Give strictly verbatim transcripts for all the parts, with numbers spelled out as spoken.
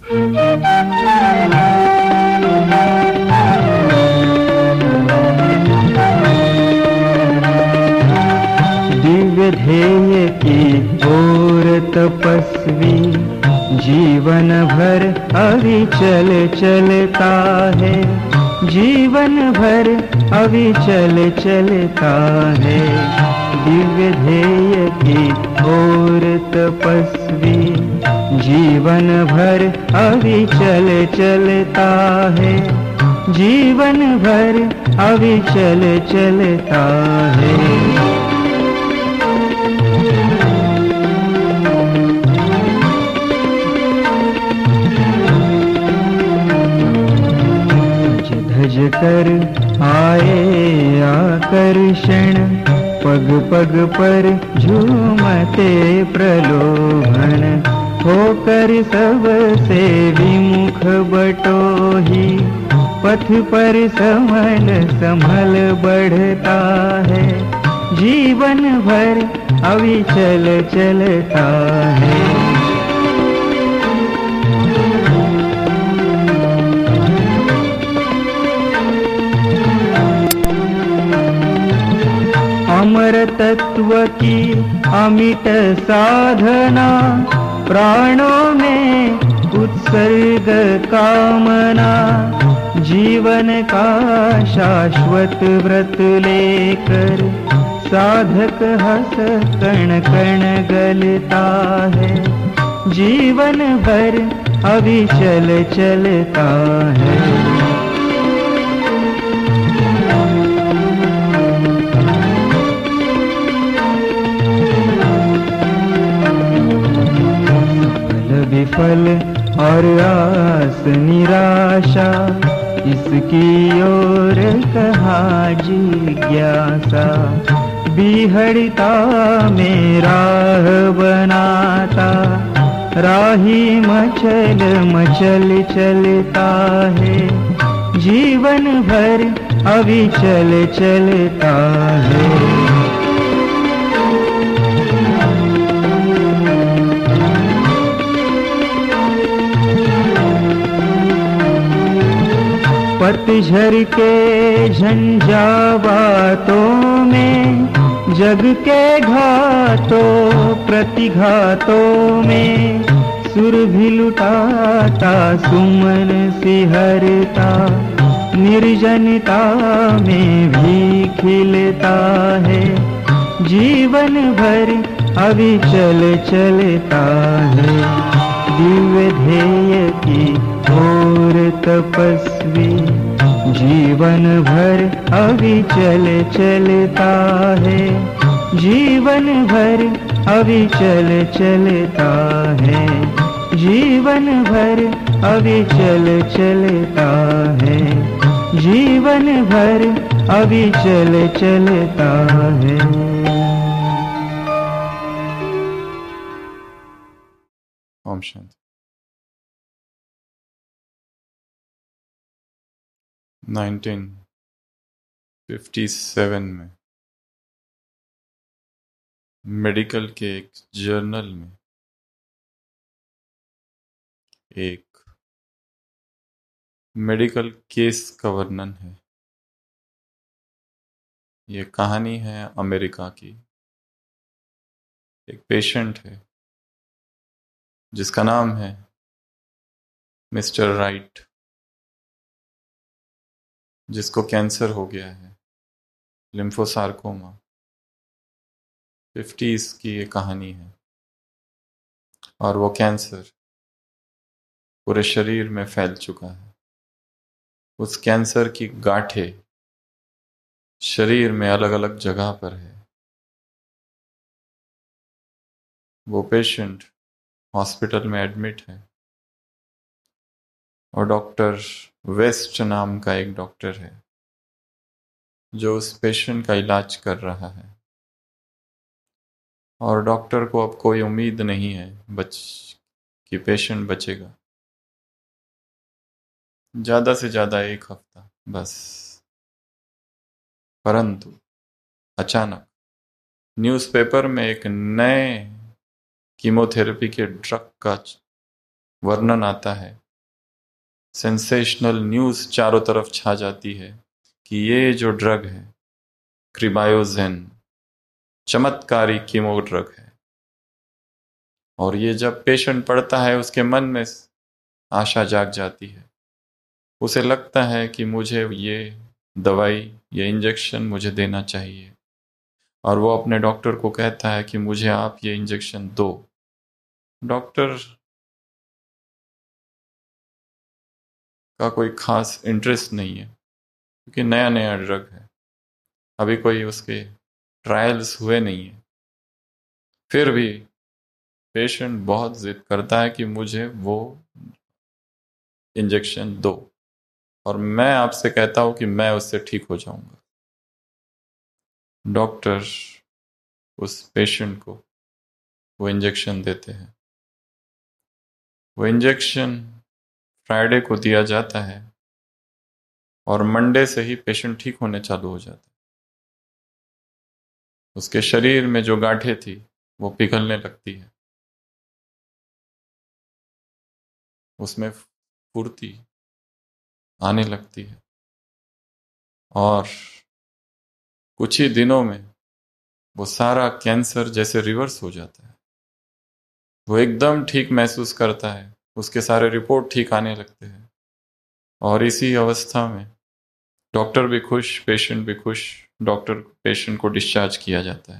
दिव्य ध्येय की ओर तपस्वी जीवन भर अविचल चलता है, जीवन भर अविचल चलता है। दिव्य ध्येय की ओर तपस्वी जीवन भर अविचल चलता है, जीवन भर अविचल चलता है। धज कर आए आकर्षण, पग पग पर झूमते प्रलोभन, होकर सबसे विमुख बटोही, पथ पर समल समल बढ़ता है, जीवन भर अविचल चलता है। अमर तत्व की अमिट साधना, प्राणों में उत्सर्ग कामना, जीवन का शाश्वत व्रत लेकर साधक हंस कण कण गलता है, जीवन भर अविचल चलता है। विफल और आस निराशा, इसकी ओर कहाँ जिज्ञासा, बिहड़ता में राह बनाता, राही मचल मचल चलता है, जीवन भर अविचल चलता है। पतझड़ के झंझावातों में, जग के घातों प्रतिघातों में, सुर भी लुटाता सुमन सिहरता, निर्जनता में भी खिलता है, जीवन भर अविचल चलता है। दिव्य ध्येय की ओर तपस्वी जीवन भर अविचल चलता है, जीवन भर अविचल चलता है, जीवन भर अविचल चलता है, जीवन भर अविचल चलता है। Om Shanti. Nineteen fifty seven में मेडिकल के एक जर्नल में एक मेडिकल केस का वर्णन है। ये कहानी है अमेरिका की। एक पेशेंट है जिसका नाम है मिस्टर राइट, जिसको कैंसर हो गया है, लिम्फोसार्कोमा। फिफ्टीज की ये कहानी है और वो कैंसर पूरे शरीर में फैल चुका है। उस कैंसर की गांठें शरीर में अलग अलग जगह पर है। वो पेशेंट हॉस्पिटल में एडमिट है और डॉक्टर वेस्ट नाम का एक डॉक्टर है जो उस पेशेंट का इलाज कर रहा है। और डॉक्टर को अब कोई उम्मीद नहीं है बच कि पेशेंट बचेगा। ज़्यादा से ज़्यादा एक हफ्ता बस। परंतु अचानक न्यूज़पेपर में एक नए कीमोथेरेपी के ड्रग का वर्णन आता है, सेंसेशनल न्यूज़ चारों तरफ छा जाती है कि ये जो ड्रग है क्रिबायोजेन चमत्कारी कीमो ड्रग है। और ये जब पेशेंट पढ़ता है उसके मन में आशा जाग जाती है, उसे लगता है कि मुझे ये दवाई, ये इंजेक्शन मुझे देना चाहिए, और वो अपने डॉक्टर को कहता है कि मुझे आप ये इंजेक्शन दो। डॉक्टर का कोई खास इंटरेस्ट नहीं है क्योंकि नया नया ड्रग है, अभी कोई उसके ट्रायल्स हुए नहीं है। फिर भी पेशेंट बहुत जिद करता है कि मुझे वो इंजेक्शन दो, और मैं आपसे कहता हूं कि मैं उससे ठीक हो जाऊंगा। डॉक्टर उस पेशेंट को वो इंजेक्शन देते हैं। वो इंजेक्शन फ्राइडे को दिया जाता है और मंडे से ही पेशेंट ठीक होने चालू हो जाता है। उसके शरीर में जो गांठें थी वो पिघलने लगती है, उसमें फुर्ती आने लगती है, और कुछ ही दिनों में वो सारा कैंसर जैसे रिवर्स हो जाता है। वो एकदम ठीक महसूस करता है, उसके सारे रिपोर्ट ठीक आने लगते हैं, और इसी अवस्था में डॉक्टर भी खुश, पेशेंट भी खुश। डॉक्टर पेशेंट को डिस्चार्ज किया जाता है।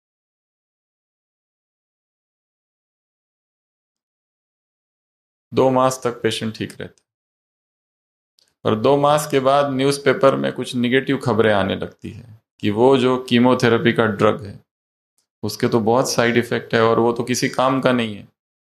दो मास तक पेशेंट ठीक रहता है, और दो मास के बाद न्यूज़पेपर में कुछ निगेटिव खबरें आने लगती है कि वो जो कीमोथेरेपी का ड्रग है उसके तो बहुत साइड इफेक्ट है और वो तो किसी काम का नहीं है।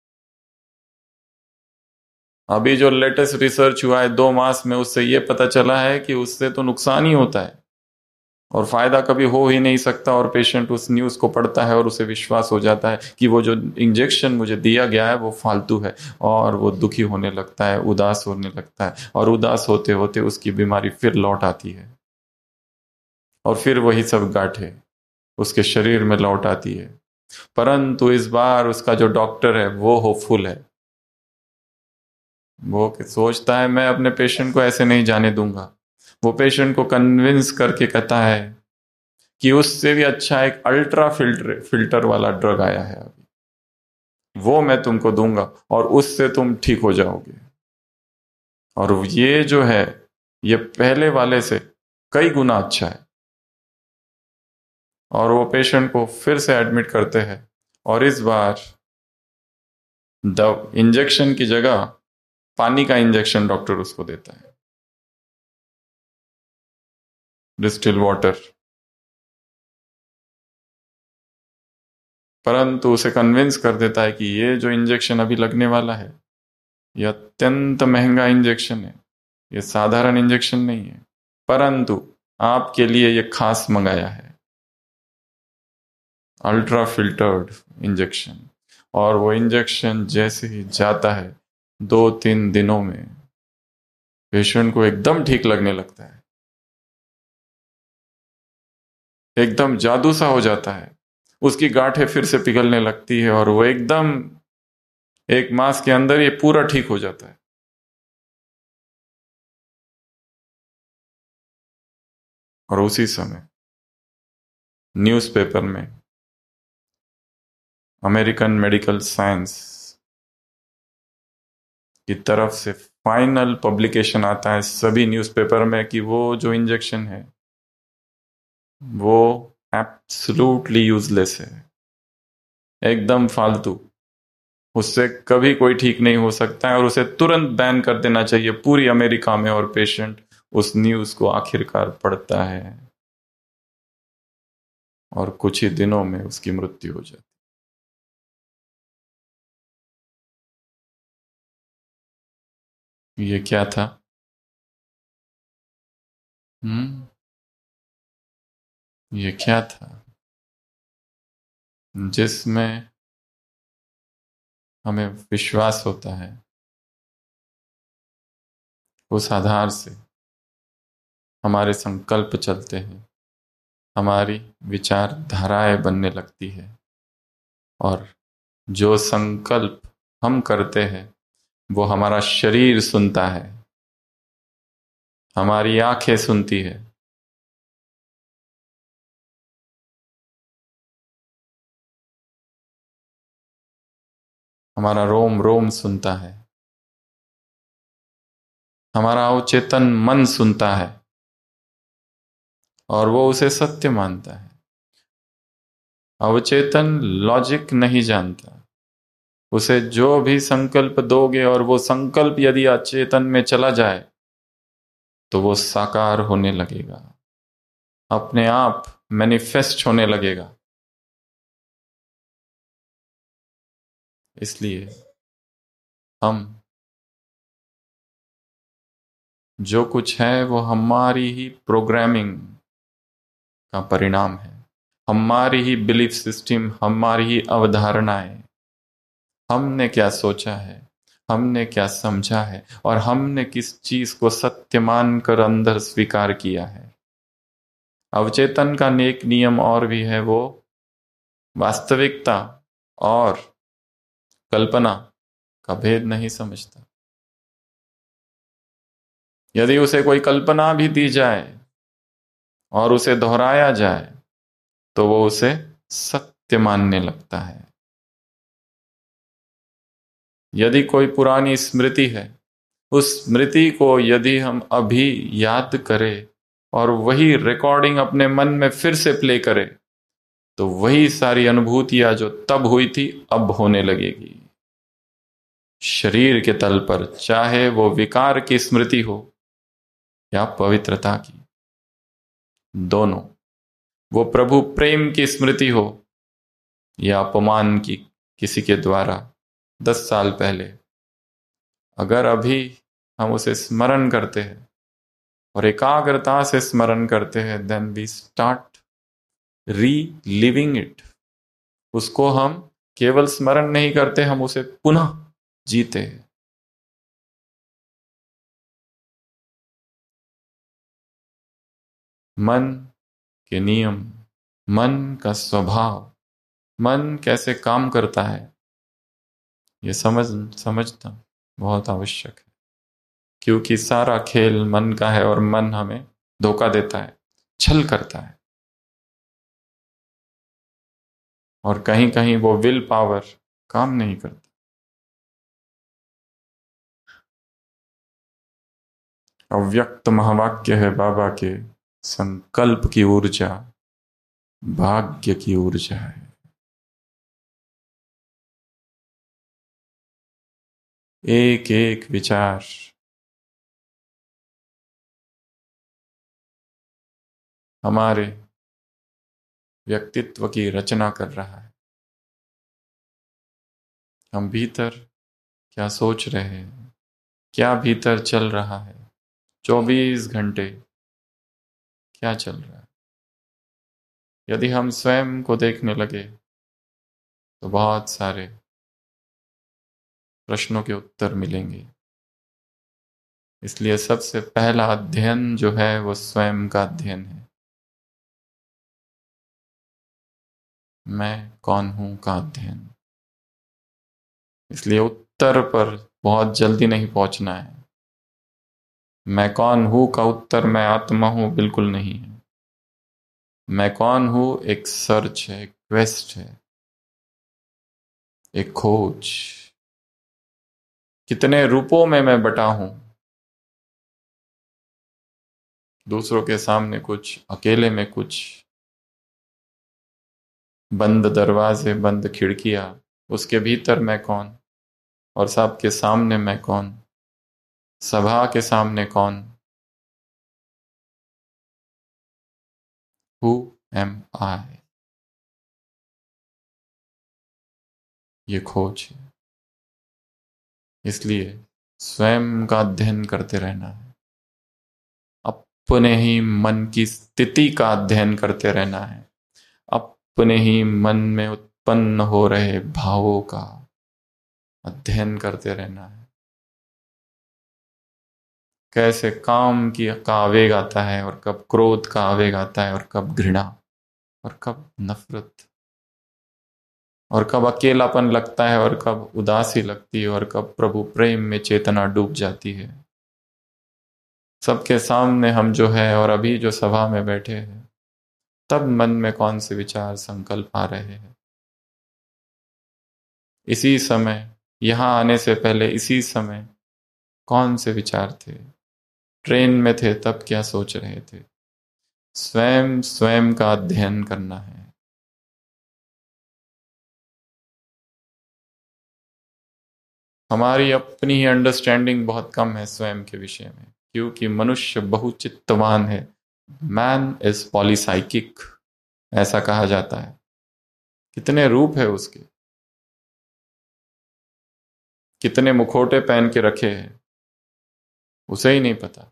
अभी जो लेटेस्ट रिसर्च हुआ है दो मास में, उससे ये पता चला है कि उससे तो नुकसान ही होता है और फायदा कभी हो ही नहीं सकता। और पेशेंट उस न्यूज़ को पढ़ता है और उसे विश्वास हो जाता है कि वो जो इंजेक्शन मुझे दिया गया है वो फालतू है, और वो दुखी होने लगता है, उदास होने लगता है, और उदास होते होते उसकी बीमारी फिर लौट आती है, और फिर वही सब गांठें उसके शरीर में लौट आती है। परंतु इस बार उसका जो डॉक्टर है वो होपफुल है। वो सोचता है मैं अपने पेशेंट को ऐसे नहीं जाने दूंगा। वो पेशेंट को कन्विंस करके कहता है कि उससे भी अच्छा एक अल्ट्रा फिल्टर फिल्टर वाला ड्रग आया है अभी, वो मैं तुमको दूंगा और उससे तुम ठीक हो जाओगे। और ये जो है ये पहले वाले से कई गुना अच्छा है। और वो पेशेंट को फिर से एडमिट करते हैं, और इस बार द इंजेक्शन की जगह पानी का इंजेक्शन डॉक्टर उसको देता है, डिस्टिल वाटर। परंतु उसे कन्विंस कर देता है कि ये जो इंजेक्शन अभी लगने वाला है यह अत्यंत महंगा इंजेक्शन है, ये साधारण इंजेक्शन नहीं है, परंतु आपके लिए ये खास मंगाया है, अल्ट्रा फिल्टर्ड इंजेक्शन। और वो इंजेक्शन जैसे ही जाता है दो तीन दिनों में पेशेंट को एकदम ठीक लगने लगता है, एकदम जादू सा हो जाता है। उसकी गांठें फिर से पिघलने लगती है और वो एकदम एक मास के अंदर ये पूरा ठीक हो जाता है। और उसी समय न्यूज़पेपर में अमेरिकन मेडिकल साइंस की तरफ से फाइनल पब्लिकेशन आता है सभी न्यूज़पेपर में कि वो जो इंजेक्शन है वो एब्सोल्युटली यूजलेस है, एकदम फालतू, उससे कभी कोई ठीक नहीं हो सकता है और उसे तुरंत बैन कर देना चाहिए पूरी अमेरिका में। और पेशेंट उस न्यूज़ को आखिरकार पढ़ता है और कुछ ही दिनों में उसकी मृत्यु हो जाती। ये क्या था? हम्म ये क्या था जिसमें हमें विश्वास होता है, उस आधार से हमारे संकल्प चलते हैं, हमारी विचारधाराएं बनने लगती है, और जो संकल्प हम करते हैं वो हमारा शरीर सुनता है, हमारी आंखें सुनती है, हमारा रोम रोम सुनता है, हमारा अवचेतन मन सुनता है और वो उसे सत्य मानता है। अवचेतन लॉजिक नहीं जानता। उसे जो भी संकल्प दोगे और वो संकल्प यदि अचेतन में चला जाए तो वो साकार होने लगेगा, अपने आप मैनिफेस्ट होने लगेगा। इसलिए हम जो कुछ है वो हमारी ही प्रोग्रामिंग का परिणाम है, हमारी ही बिलीफ सिस्टम, हमारी ही अवधारणाएं। हमने क्या सोचा है, हमने क्या समझा है और हमने किस चीज को सत्य मानकर अंदर स्वीकार किया है। अवचेतन का नेक नियम और भी है, वो वास्तविकता और कल्पना का भेद नहीं समझता। यदि उसे कोई कल्पना भी दी जाए और उसे दोहराया जाए तो वो उसे सत्य मानने लगता है। यदि कोई पुरानी स्मृति है, उस स्मृति को यदि हम अभी याद करें और वही रिकॉर्डिंग अपने मन में फिर से प्ले करें तो वही सारी अनुभूतियां जो तब हुई थी अब होने लगेगी। शरीर के तल पर, चाहे वो विकार की स्मृति हो या पवित्रता की, दोनों, वो प्रभु प्रेम की स्मृति हो या अपमान की किसी के द्वारा दस साल पहले, अगर अभी हम उसे स्मरण करते हैं और एकाग्रता से स्मरण करते हैं, then we start reliving it. उसको हम केवल स्मरण नहीं करते, हम उसे पुनः जीते हैं। मन के नियम, मन का स्वभाव, मन कैसे काम करता है, ये समझ समझना बहुत आवश्यक है, क्योंकि सारा खेल मन का है और मन हमें धोखा देता है, छल करता है और कहीं कहीं वो विल पावर काम नहीं करता। अव्यक्त महावाक्य है बाबा के, संकल्प की ऊर्जा भाग्य की ऊर्जा है। एक एक विचार हमारे व्यक्तित्व की रचना कर रहा है। हम भीतर क्या सोच रहे हैं, क्या भीतर चल रहा है, चौबीस घंटे क्या चल रहा है। यदि हम स्वयं को देखने लगे तो बहुत सारे प्रश्नों के उत्तर मिलेंगे। इसलिए सबसे पहला अध्ययन जो है वो स्वयं का अध्ययन है। मैं कौन हूं का अध्ययन। इसलिए उत्तर पर बहुत जल्दी नहीं पहुंचना है। मैं कौन हूं का उत्तर मैं आत्मा हूं बिल्कुल नहीं है। मैं कौन हूं एक सर्च है, एक क्वेस्ट है, एक खोज। कितने रूपों में मैं बटा हूं, दूसरों के सामने कुछ, अकेले में कुछ, बंद दरवाजे, बंद खिड़कियां, उसके भीतर मैं कौन और सबके सामने मैं कौन, सभा के सामने कौन। हु एम आई, ये खोज है। इसलिए स्वयं का अध्ययन करते रहना है, अपने ही मन की स्थिति का अध्ययन करते रहना है, अपने ही मन में उत्पन्न हो रहे भावों का अध्ययन करते रहना है। कैसे काम की का आवेग आता है और कब क्रोध का आवेग आता है और कब घृणा और कब नफरत और कब अकेलापन लगता है और कब उदासी लगती है और कब प्रभु प्रेम में चेतना डूब जाती है। सबके सामने हम जो है और अभी जो सभा में बैठे हैं, तब मन में कौन से विचार संकल्प आ रहे हैं। इसी समय, यहां आने से पहले इसी समय कौन से विचार थे। ट्रेन में थे तब क्या सोच रहे थे। स्वयं स्वयं का अध्ययन करना है। हमारी अपनी ही अंडरस्टैंडिंग बहुत कम है स्वयं के विषय में, क्योंकि मनुष्य बहुचित्तवान है। मैन इज पॉलीसाइकिक, ऐसा कहा जाता है। कितने रूप है उसके, कितने मुखौटे पहन के रखे हैं, उसे ही नहीं पता।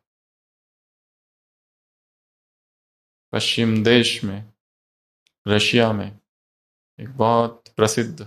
पश्चिम देश में, रशिया में, एक बहुत प्रसिद्ध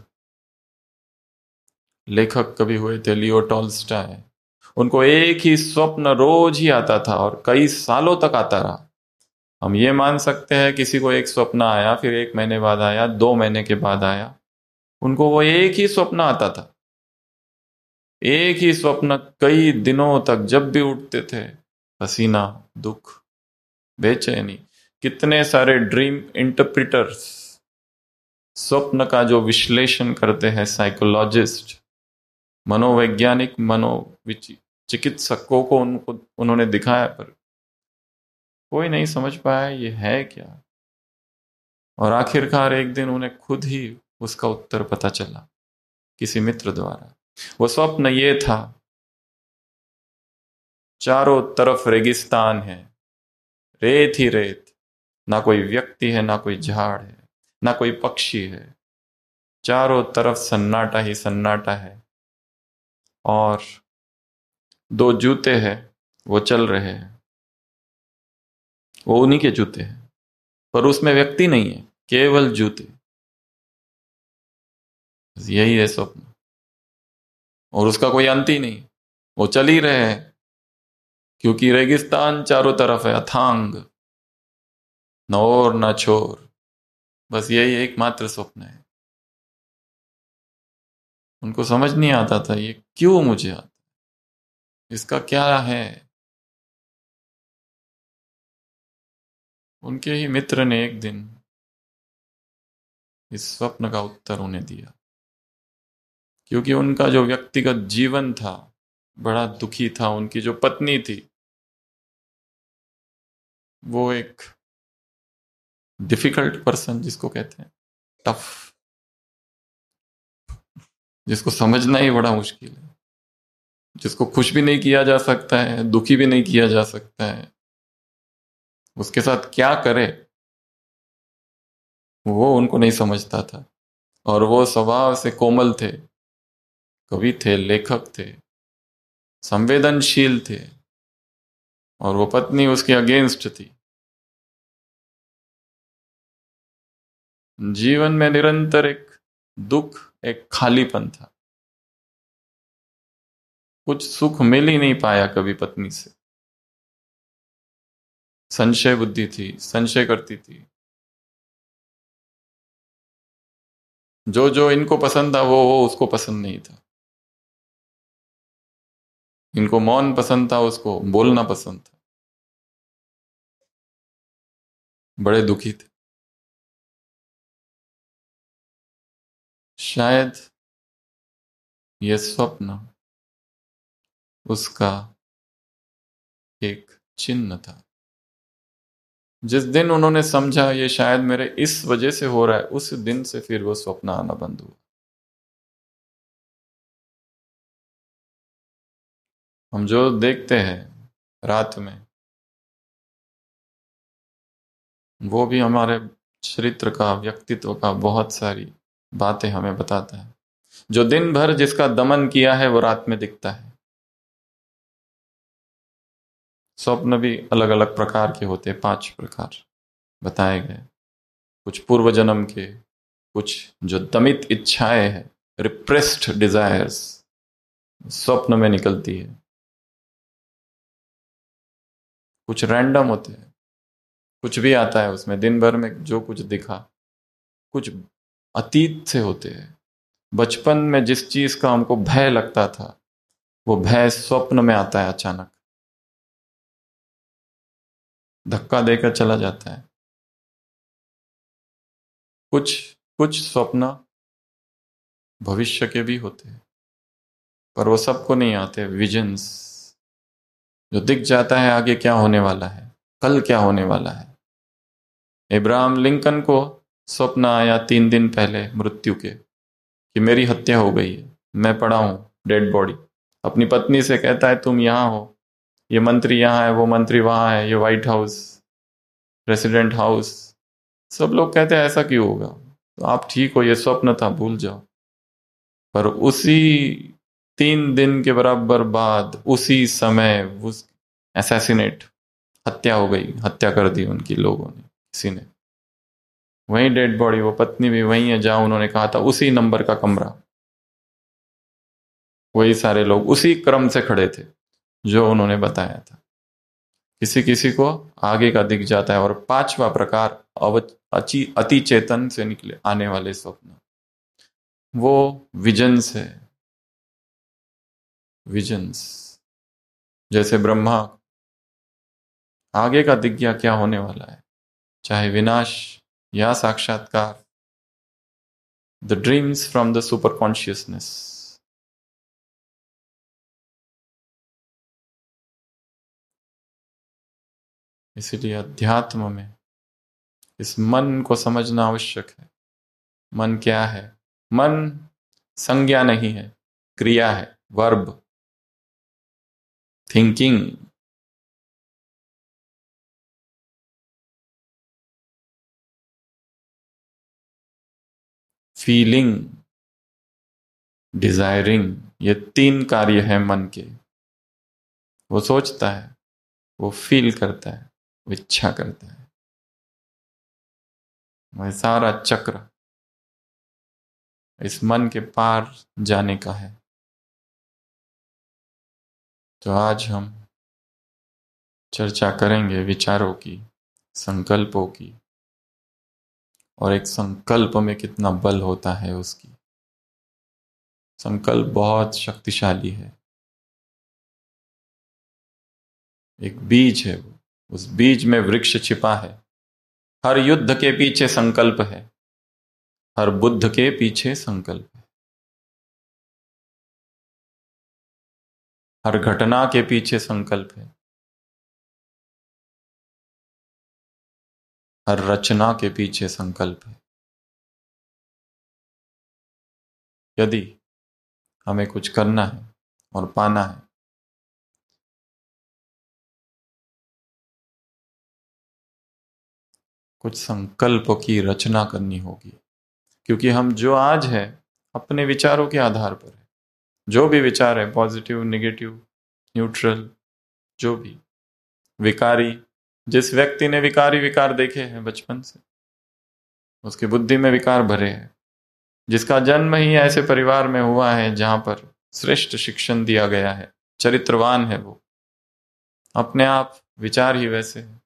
लेखक कवि हुए थे, लियो टॉल्स्टॉय। उनको एक ही स्वप्न रोज ही आता था और कई सालों तक आता रहा। हम ये मान सकते हैं किसी को एक स्वप्न आया, फिर एक महीने बाद आया, दो महीने के बाद आया, उनको वो एक ही स्वप्न आता था। एक ही स्वप्न कई दिनों तक, जब भी उठते थे पसीना, दुख, बेचैनी। कितने सारे ड्रीम इंटरप्रिटर्स, स्वप्न का जो विश्लेषण करते हैं साइकोलॉजिस्ट, मनोवैज्ञानिक, मनोचिकित्सकों को उनको उन्होंने दिखाया, पर कोई नहीं समझ पाया ये है क्या। और आखिरकार एक दिन उन्हें खुद ही उसका उत्तर पता चला, किसी मित्र द्वारा। वो स्वप्न ये था, चारों तरफ रेगिस्तान है, रेत ही रेत, ना कोई व्यक्ति है, ना कोई झाड़ है, ना कोई पक्षी है, चारों तरफ सन्नाटा ही सन्नाटा है। और दो जूते हैं, वो चल रहे हैं, वो उन्हीं के जूते हैं, पर उसमें व्यक्ति नहीं है, केवल जूते। यही है स्वप्न, और उसका कोई अंत ही नहीं, वो चल ही रहे हैं, क्योंकि रेगिस्तान चारों तरफ है, अथांग, न ओर न छोर। बस यही एकमात्र स्वप्न है। उनको समझ नहीं आता था ये क्यों मुझे आता, इसका क्या है। उनके ही मित्र ने एक दिन इस स्वप्न का उत्तर उन्हें दिया, क्योंकि उनका जो व्यक्तिगत जीवन था बड़ा दुखी था। उनकी जो पत्नी थी वो एक डिफिकल्ट पर्सन, जिसको कहते हैं टफ, जिसको समझना ही बड़ा मुश्किल है, जिसको खुश भी नहीं किया जा सकता है, दुखी भी नहीं किया जा सकता है। उसके साथ क्या करे वो उनको नहीं समझता था। और वो स्वभाव से कोमल थे, कवि थे, लेखक थे, संवेदनशील थे, और वो पत्नी उसके अगेंस्ट थी। जीवन में निरंतर एक दुख, एक खालीपन था। कुछ सुख मिल ही नहीं पाया कभी पत्नी से। संशय बुद्धि थी, संशय करती थी। जो जो इनको पसंद था वो वो उसको पसंद नहीं था। इनको मौन पसंद था, उसको बोलना पसंद था। बड़े दुखी थे। शायद ये स्वप्न उसका एक चिन्ह था। जिस दिन उन्होंने समझा ये शायद मेरे इस वजह से हो रहा है, उस दिन से फिर वो स्वप्न आना बंद हुआ। हम जो देखते हैं रात में, वो भी हमारे चरित्र का, व्यक्तित्व का बहुत सारी बातें हमें बताता है। जो दिन भर जिसका दमन किया है वो रात में दिखता है। स्वप्न भी अलग अलग प्रकार के होते हैं, पांच प्रकार बताए गए। कुछ पूर्व जन्म के, कुछ जो दमित इच्छाएं हैं, रिप्रेस्ड डिजायर्स, स्वप्न में निकलती है। कुछ रैंडम होते हैं, कुछ भी आता है उसमें, दिन भर में जो कुछ दिखा, कुछ अतीत से होते हैं। बचपन में जिस चीज का हमको भय लगता था, वो भय स्वप्न में आता है, अचानक धक्का देकर चला जाता है। कुछ कुछ स्वप्न भविष्य के भी होते हैं, पर वो सबको नहीं आते। विजन्स जो दिख जाता है आगे क्या होने वाला है, कल क्या होने वाला है। इब्राहम लिंकन को स्वप्न आया तीन दिन पहले मृत्यु के कि मेरी हत्या हो गई है, मैं पड़ा हूं डेड बॉडी। अपनी पत्नी से कहता है तुम यहां हो, ये मंत्री यहां है, वो मंत्री वहां है, ये व्हाइट हाउस, प्रेसिडेंट हाउस। सब लोग कहते हैं ऐसा क्यों होगा, तो आप ठीक हो, ये स्वप्न था, भूल जाओ। पर उसी तीन दिन के बराबर बाद उसी समय उस असैसिनेट, हत्या हो गई, हत्या कर दी उनकी लोगों ने, किसी ने। वही डेड बॉडी, वो पत्नी भी वही है जहां उन्होंने कहा था, उसी नंबर का कमरा, वही सारे लोग उसी क्रम से खड़े थे जो उन्होंने बताया था। किसी किसी को आगे का दिख जाता है। और पांचवा प्रकार अवचि अति चेतन से निकले आने वाले स्वप्न, वो विजन्स है। विजन्स जैसे ब्रह्मा आगे का दिख गया क्या होने वाला है, चाहे विनाश या साक्षात्कार। The dreams from the super consciousness. इसीलिए अध्यात्म में इस मन को समझना आवश्यक है। मन क्या है? मन संज्ञा नहीं है, क्रिया है, वर्ब, थिंकिंग। फीलिंग, डिजायरिंग, ये तीन कार्य हैं मन के। वो सोचता है, वो फील करता है, वो इच्छा करता है। वह सारा चक्र इस मन के पार जाने का है। तो आज हम चर्चा करेंगे विचारों की, संकल्पों की, और एक संकल्प में कितना बल होता है उसकी। संकल्प बहुत शक्तिशाली है। एक बीज है वो, उस बीज में वृक्ष छिपा है। हर युद्ध के पीछे संकल्प है, हर बुद्ध के पीछे संकल्प है, हर घटना के पीछे संकल्प है, हर रचना के पीछे संकल्प है। यदि हमें कुछ करना है और पाना है, कुछ संकल्पों की रचना करनी होगी। क्योंकि हम जो आज है अपने विचारों के आधार पर है। जो भी विचार है, पॉजिटिव, नेगेटिव, न्यूट्रल, जो भी विकारी, जिस व्यक्ति ने विकारी विकार देखे हैं बचपन से, उसकी बुद्धि में विकार भरे हैं। जिसका जन्म ही ऐसे परिवार में हुआ है जहां पर श्रेष्ठ शिक्षण दिया गया है, चरित्रवान है, वो अपने आप विचार ही वैसे है।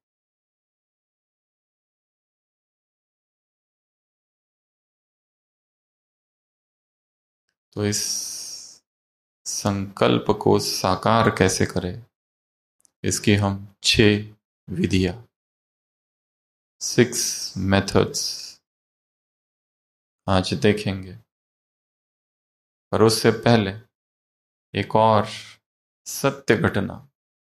तो इस संकल्प को साकार कैसे करें, इसकी हम छह विधियां, सिक्स मेथड्स आज देखेंगे। पर उससे पहले एक और सत्य घटना।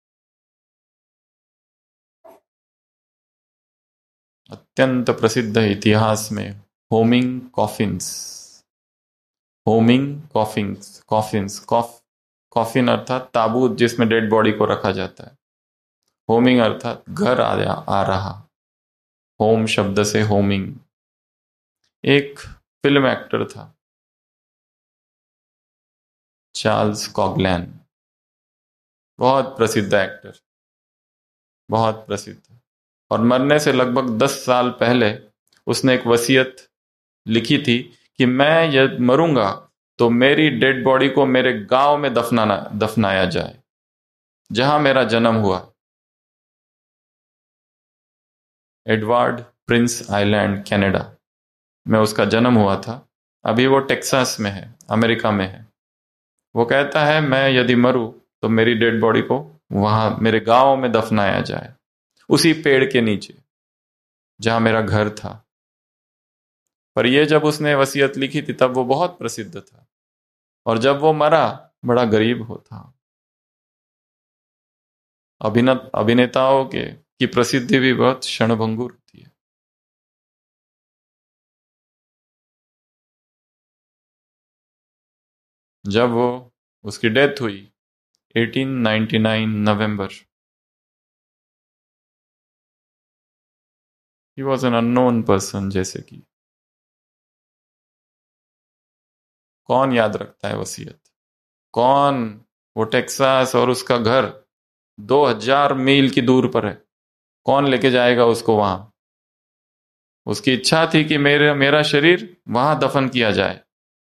अत्यंत प्रसिद्ध इतिहास में homing coffins, homing coffins coffins coff coffin अर्थात ताबूत जिसमें डेड बॉडी को रखा जाता है। होमिंग अर्थात घर आ, आ रहा। होम शब्द से होमिंग। एक फिल्म एक्टर था चार्ल्स कॉगलैन, बहुत प्रसिद्ध एक्टर, बहुत प्रसिद्ध। और मरने से लगभग दस साल पहले उसने एक वसीयत लिखी थी कि मैं यदि मरूंगा तो मेरी डेड बॉडी को मेरे गांव में दफनाना दफनाया जाए जहां मेरा जन्म हुआ, एडवर्ड प्रिंस आइलैंड, कनाडा, में उसका जन्म हुआ था, अभी वो टेक्सास में है, अमेरिका में है। वो कहता है मैं यदि मरूं तो मेरी डेड बॉडी को वहां मेरे गांव में दफनाया जाए, उसी पेड़ के नीचे जहां मेरा घर था। पर यह जब उसने वसीयत लिखी थी तब वो बहुत प्रसिद्ध था, और जब वो मरा बड़ा गरीब हो था। अभिनत अभिनेताओं के की प्रसिद्धि भी बहुत क्षणभंगुर होती है। जब वो उसकी डेथ हुई अठारह सौ निन्यानवे नवंबर, he was an unknown person. जैसे कि कौन याद रखता है वसीयत? कौन? वो टेक्सास और उसका घर दो हजार मील की दूर पर है, कौन लेके जाएगा उसको वहां? उसकी इच्छा थी कि मेरे मेरा शरीर वहां दफन किया जाए,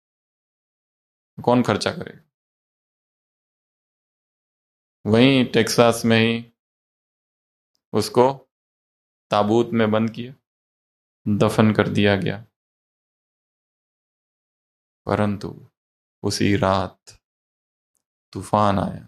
कौन खर्चा करेगा? वहीं टेक्सास में ही उसको ताबूत में बंद किया, दफन कर दिया गया। परंतु उसी रात तूफान आया,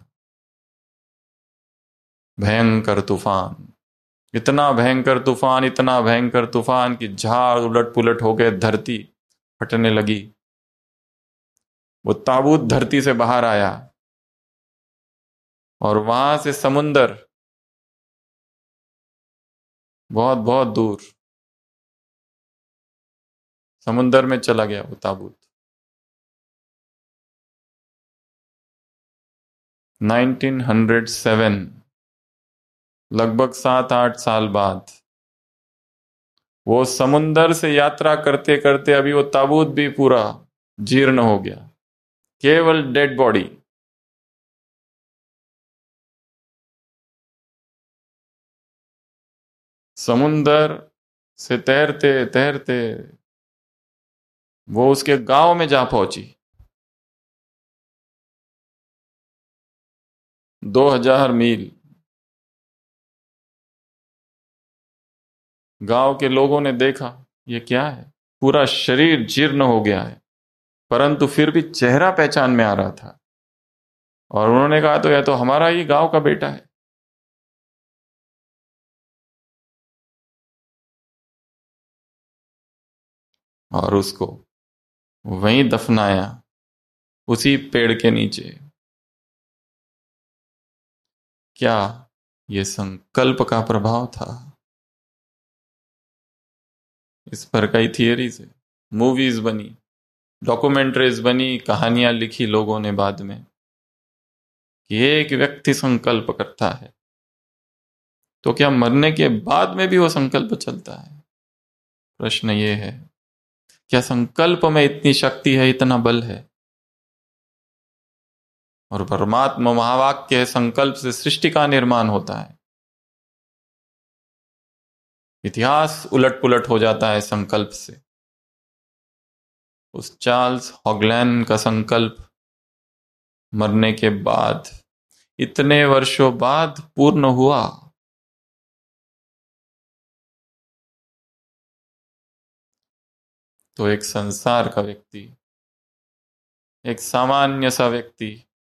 भयंकर तूफान, इतना भयंकर तूफान, इतना भयंकर तूफान कि झाड़ उलट पुलट हो गए, धरती फटने लगी। वो ताबूत धरती से बाहर आया और वहां से समुंदर बहुत बहुत दूर समुंदर में चला गया वो ताबूत। उन्नीस सौ सात, लगभग सात आठ साल बाद, वो समुंदर से यात्रा करते करते अभी वो ताबूत भी पूरा जीर्ण हो गया, केवल डेड बॉडी। समुंदर से तैरते तैरते वो उसके गांव में जा पहुंची। दो हजार मील। गांव के लोगों ने देखा ये क्या है, पूरा शरीर जीर्ण हो गया है, परंतु फिर भी चेहरा पहचान में आ रहा था। और उन्होंने कहा तो यह तो हमारा ही गांव का बेटा है। और उसको वहीं दफनाया, उसी पेड़ के नीचे। क्या यह संकल्प का प्रभाव था? इस पर कई थियरीज है, मूवीज बनी, डॉक्यूमेंट्रीज बनी, कहानियां लिखी लोगों ने बाद में कि एक व्यक्ति संकल्प करता है तो क्या मरने के बाद में भी वो संकल्प चलता है? प्रश्न ये है, क्या संकल्प में इतनी शक्ति है, इतना बल है? और परमात्मा महावाक्य है, संकल्प से सृष्टि का निर्माण होता है, इतिहास उलट पुलट हो जाता है संकल्प से। उस चार्ल्स हॉगलैंड का संकल्प मरने के बाद, इतने वर्षों बाद पूर्ण हुआ। तो एक संसार का व्यक्ति, एक सामान्य सा व्यक्ति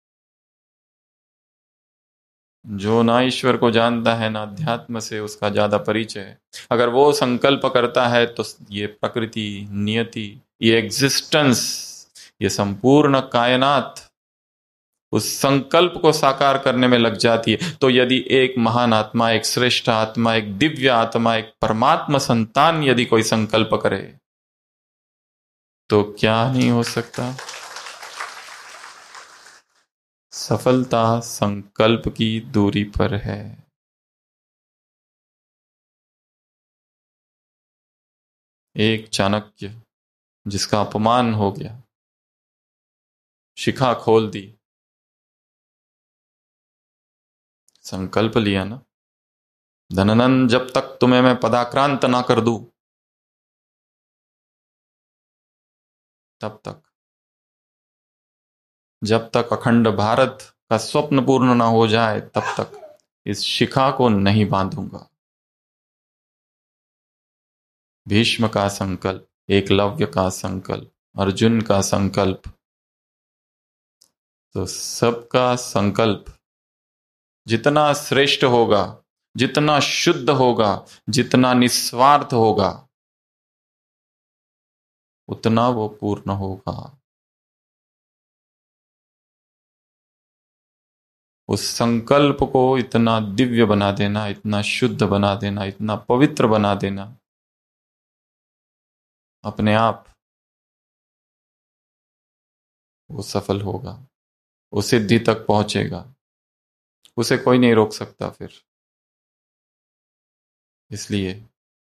जो ना ईश्वर को जानता है ना अध्यात्म से उसका ज्यादा परिचय है, अगर वो संकल्प करता है तो ये प्रकृति, नियति, ये एग्जिस्टेंस, ये संपूर्ण कायनात उस संकल्प को साकार करने में लग जाती है। तो यदि एक महान आत्मा, एक श्रेष्ठ आत्मा, एक दिव्य आत्मा, एक परमात्मा संतान यदि कोई संकल्प करे तो क्या नहीं हो सकता? सफलता संकल्प की दूरी पर है। एक चाणक्य जिसका अपमान हो गया, शिखा खोल दी, संकल्प लिया ना, धननन जब तक तुम्हें मैं पदाक्रांत ना कर दूं तब तक, जब तक अखंड भारत का स्वप्न पूर्ण ना हो जाए तब तक इस शिखा को नहीं बांधूंगा। भीष्म का संकल्प, एकलव्य का संकल्प, अर्जुन का संकल्प, तो सबका संकल्प जितना श्रेष्ठ होगा, जितना शुद्ध होगा, जितना निस्वार्थ होगा, उतना वो पूर्ण होगा। उस संकल्प को इतना दिव्य बना देना, इतना शुद्ध बना देना, इतना पवित्र बना देना, अपने आप वो सफल होगा, वो सिद्धि तक पहुंचेगा, उसे कोई नहीं रोक सकता फिर। इसलिए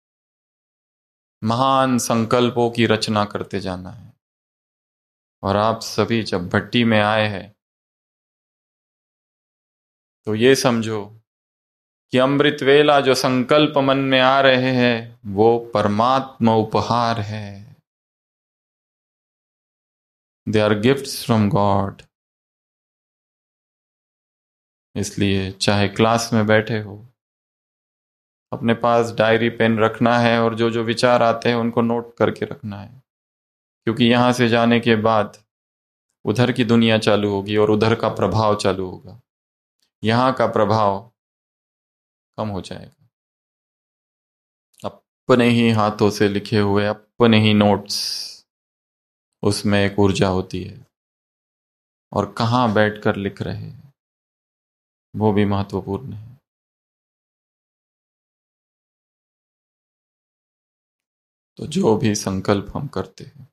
महान संकल्पों की रचना करते जाना है। और आप सभी जब भट्टी में आए हैं तो ये समझो कि अमृत वेला जो संकल्प मन में आ रहे हैं वो परमात्मा उपहार है। They are gifts from God. इसलिए चाहे क्लास में बैठे हो, अपने पास डायरी पेन रखना है और जो जो विचार आते हैं उनको नोट करके रखना है, क्योंकि यहां से जाने के बाद उधर की दुनिया चालू होगी और उधर का प्रभाव चालू होगा। यहां का प्रभाव कम हो जाएगा। अपने ही हाथों से लिखे हुए अपने ही नोट्स, उसमें एक ऊर्जा होती है, और कहां बैठकर लिख रहे हैं वो भी महत्वपूर्ण है। तो जो भी संकल्प हम करते हैं,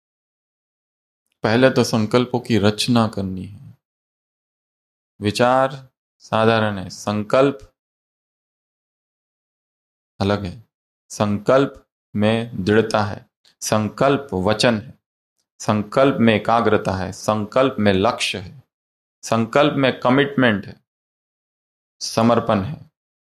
पहले तो संकल्पों की रचना करनी है। विचार साधारण है, संकल्प अलग है। संकल्प में दृढ़ता है, संकल्प वचन है, संकल्प में एकाग्रता है, संकल्प में लक्ष्य है, संकल्प में कमिटमेंट है, समर्पण है।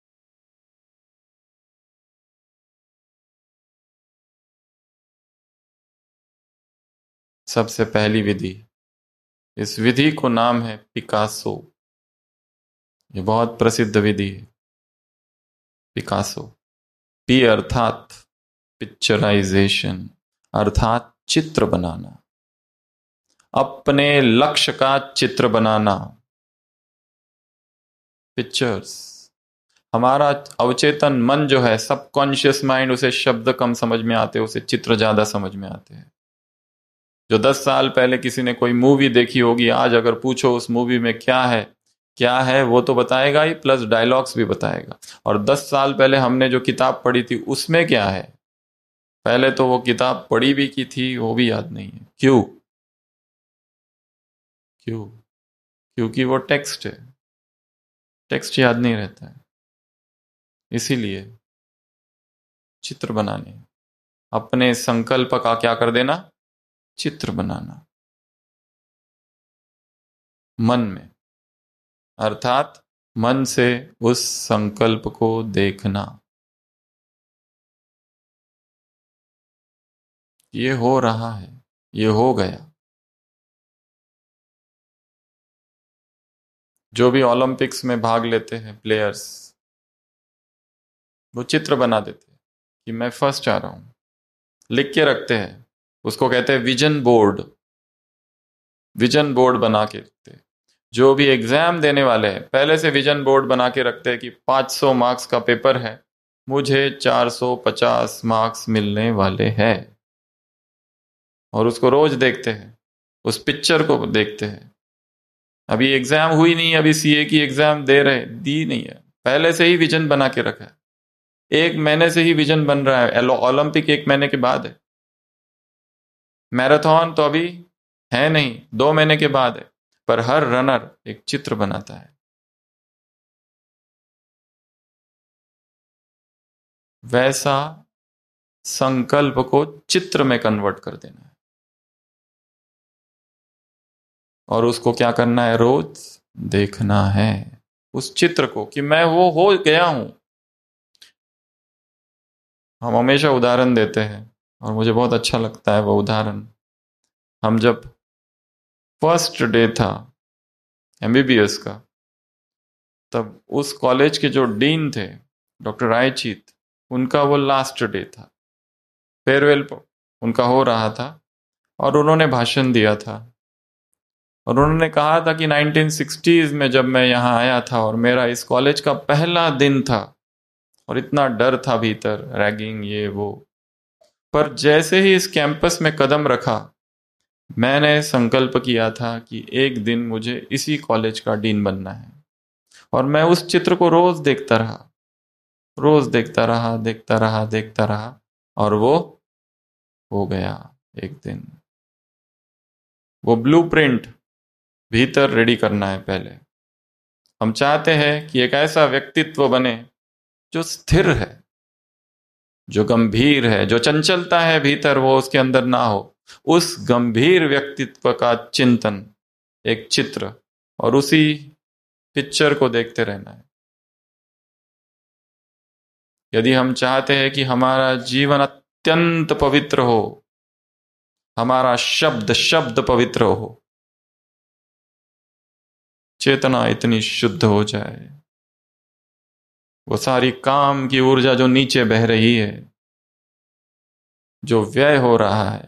सबसे पहली विधि, इस विधि को नाम है पिकासो। ये बहुत प्रसिद्ध विधि है, पिकासो। पी अर्थात पिक्चराइजेशन, अर्थात चित्र बनाना, अपने लक्ष्य का चित्र बनाना। पिक्चर्स, हमारा अवचेतन मन जो है, सबकॉन्शियस माइंड, उसे शब्द कम समझ में आते, उसे चित्र ज्यादा समझ में आते हैं। जो दस साल पहले किसी ने कोई मूवी देखी होगी, आज अगर पूछो उस मूवी में क्या है क्या है, वो तो बताएगा ही, प्लस डायलॉग्स भी बताएगा। और दस साल पहले हमने जो किताब पढ़ी थी उसमें क्या है, पहले तो वो किताब पढ़ी भी की थी वो भी याद नहीं है। क्यों? क्यों? क्योंकि वो टेक्स्ट है, टेक्स्ट याद नहीं रहता है। इसीलिए चित्र बनाने, अपने संकल्प का क्या कर देना, चित्र बनाना मन में, अर्थात मन से उस संकल्प को देखना। ये हो रहा है, ये हो गया। जो भी ओलंपिक्स में भाग लेते हैं प्लेयर्स, वो चित्र बना देते हैं कि मैं फर्स्ट आ रहा हूं, लिख के रखते हैं। उसको कहते हैं विजन बोर्ड। विजन बोर्ड बना के रखते हैं। जो भी एग्जाम देने वाले हैं पहले से विजन बोर्ड बना के रखते हैं कि पाँच सौ मार्क्स का पेपर है, मुझे चार सौ पचास मार्क्स मिलने वाले हैं। और उसको रोज देखते हैं, उस पिक्चर को देखते हैं। अभी एग्जाम हुई नहीं, अभी सीए की एग्जाम दे रहे, दी नहीं है, पहले से ही विजन बना के रखा है। एक महीने से ही विजन बन रहा है। ओलंपिक एक महीने के बाद है, मैराथन तो अभी है नहीं, दो महीने के बाद है। पर हर रनर एक चित्र बनाता है। वैसा संकल्प को चित्र में कन्वर्ट कर देना है, और उसको क्या करना है, रोज देखना है उस चित्र को कि मैं वो हो गया हूं। हम हमेशा उदाहरण देते हैं और मुझे बहुत अच्छा लगता है वो उदाहरण। हम जब फर्स्ट डे था एमबीबीएस का, तब उस कॉलेज के जो डीन थे डॉक्टर रायचीत, उनका वो लास्ट डे था, फेयरवेल उनका हो रहा था और उन्होंने भाषण दिया था और उन्होंने कहा था कि नाइनटीन सिक्सटीज़ में जब मैं यहाँ आया था और मेरा इस कॉलेज का पहला दिन था और इतना डर था भीतर, रैगिंग ये वो, पर जैसे ही इस कैंपस में कदम रखा मैंने संकल्प किया था कि एक दिन मुझे इसी कॉलेज का डीन बनना है। और मैं उस चित्र को रोज देखता रहा, रोज देखता रहा देखता रहा देखता रहा और वो हो गया एक दिन। वो ब्लूप्रिंट भीतर रेडी करना है पहले। हम चाहते हैं कि एक ऐसा व्यक्तित्व बने जो स्थिर है, जो गंभीर है, जो चंचलता है भीतर वो उसके अंदर ना हो। उस गंभीर व्यक्तित्व का चिंतन, एक चित्र, और उसी पिक्चर को देखते रहना है। यदि हम चाहते हैं कि हमारा जीवन अत्यंत पवित्र हो, हमारा शब्द शब्द पवित्र हो, चेतना इतनी शुद्ध हो जाए, वो सारी काम की ऊर्जा जो नीचे बह रही है, जो व्यय हो रहा है,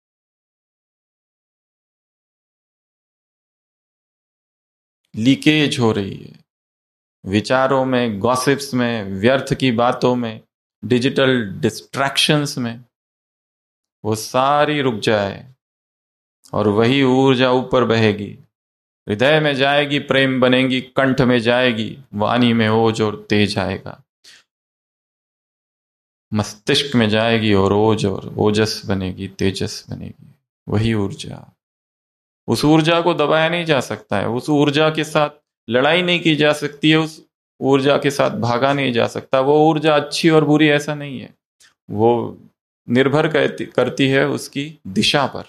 लीकेज हो रही है विचारों में, गॉसिप्स में, व्यर्थ की बातों में, डिजिटल डिस्ट्रैक्शंस में, वो सारी रुक जाए और वही ऊर्जा ऊपर बहेगी, हृदय में जाएगी, प्रेम बनेगी, कंठ में जाएगी, वाणी में ओज और तेज आएगा, मस्तिष्क में जाएगी और ओज और ओजस बनेगी, तेजस बनेगी। वही ऊर्जा, उस ऊर्जा को दबाया नहीं जा सकता है, उस ऊर्जा के साथ लड़ाई नहीं की जा सकती है, उस ऊर्जा के साथ भागा नहीं जा सकता। वो ऊर्जा अच्छी और बुरी ऐसा नहीं है, वो निर्भर करती है उसकी दिशा पर।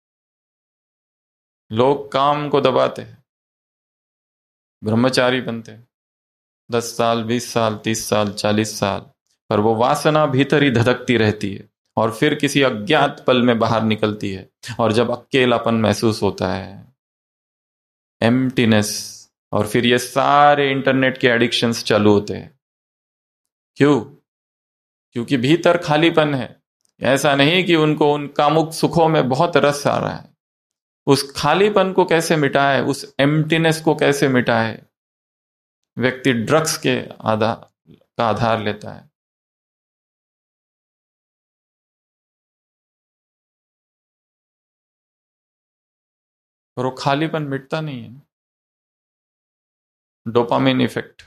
लोग काम को दबाते हैं, ब्रह्मचारी बनते हैं, दस साल, बीस साल, तीस साल, चालीस साल, पर वो वासना भीतर ही धधकती रहती है और फिर किसी अज्ञात पल में बाहर निकलती है। और जब अकेलापन महसूस होता है, एम्प्टीनेस, और फिर ये सारे इंटरनेट के एडिक्शंस चालू होते हैं। क्यों? क्योंकि भीतर खालीपन है। ऐसा नहीं कि उनको उन कामुक सुखों में बहुत रस आ रहा है, उस खालीपन को कैसे मिटाए, उस एम्प्टीनेस को कैसे मिटाए, व्यक्ति ड्रग्स के आधार का आधार लेता है। पर वो खालीपन मिटता नहीं है। डोपामिन इफेक्ट,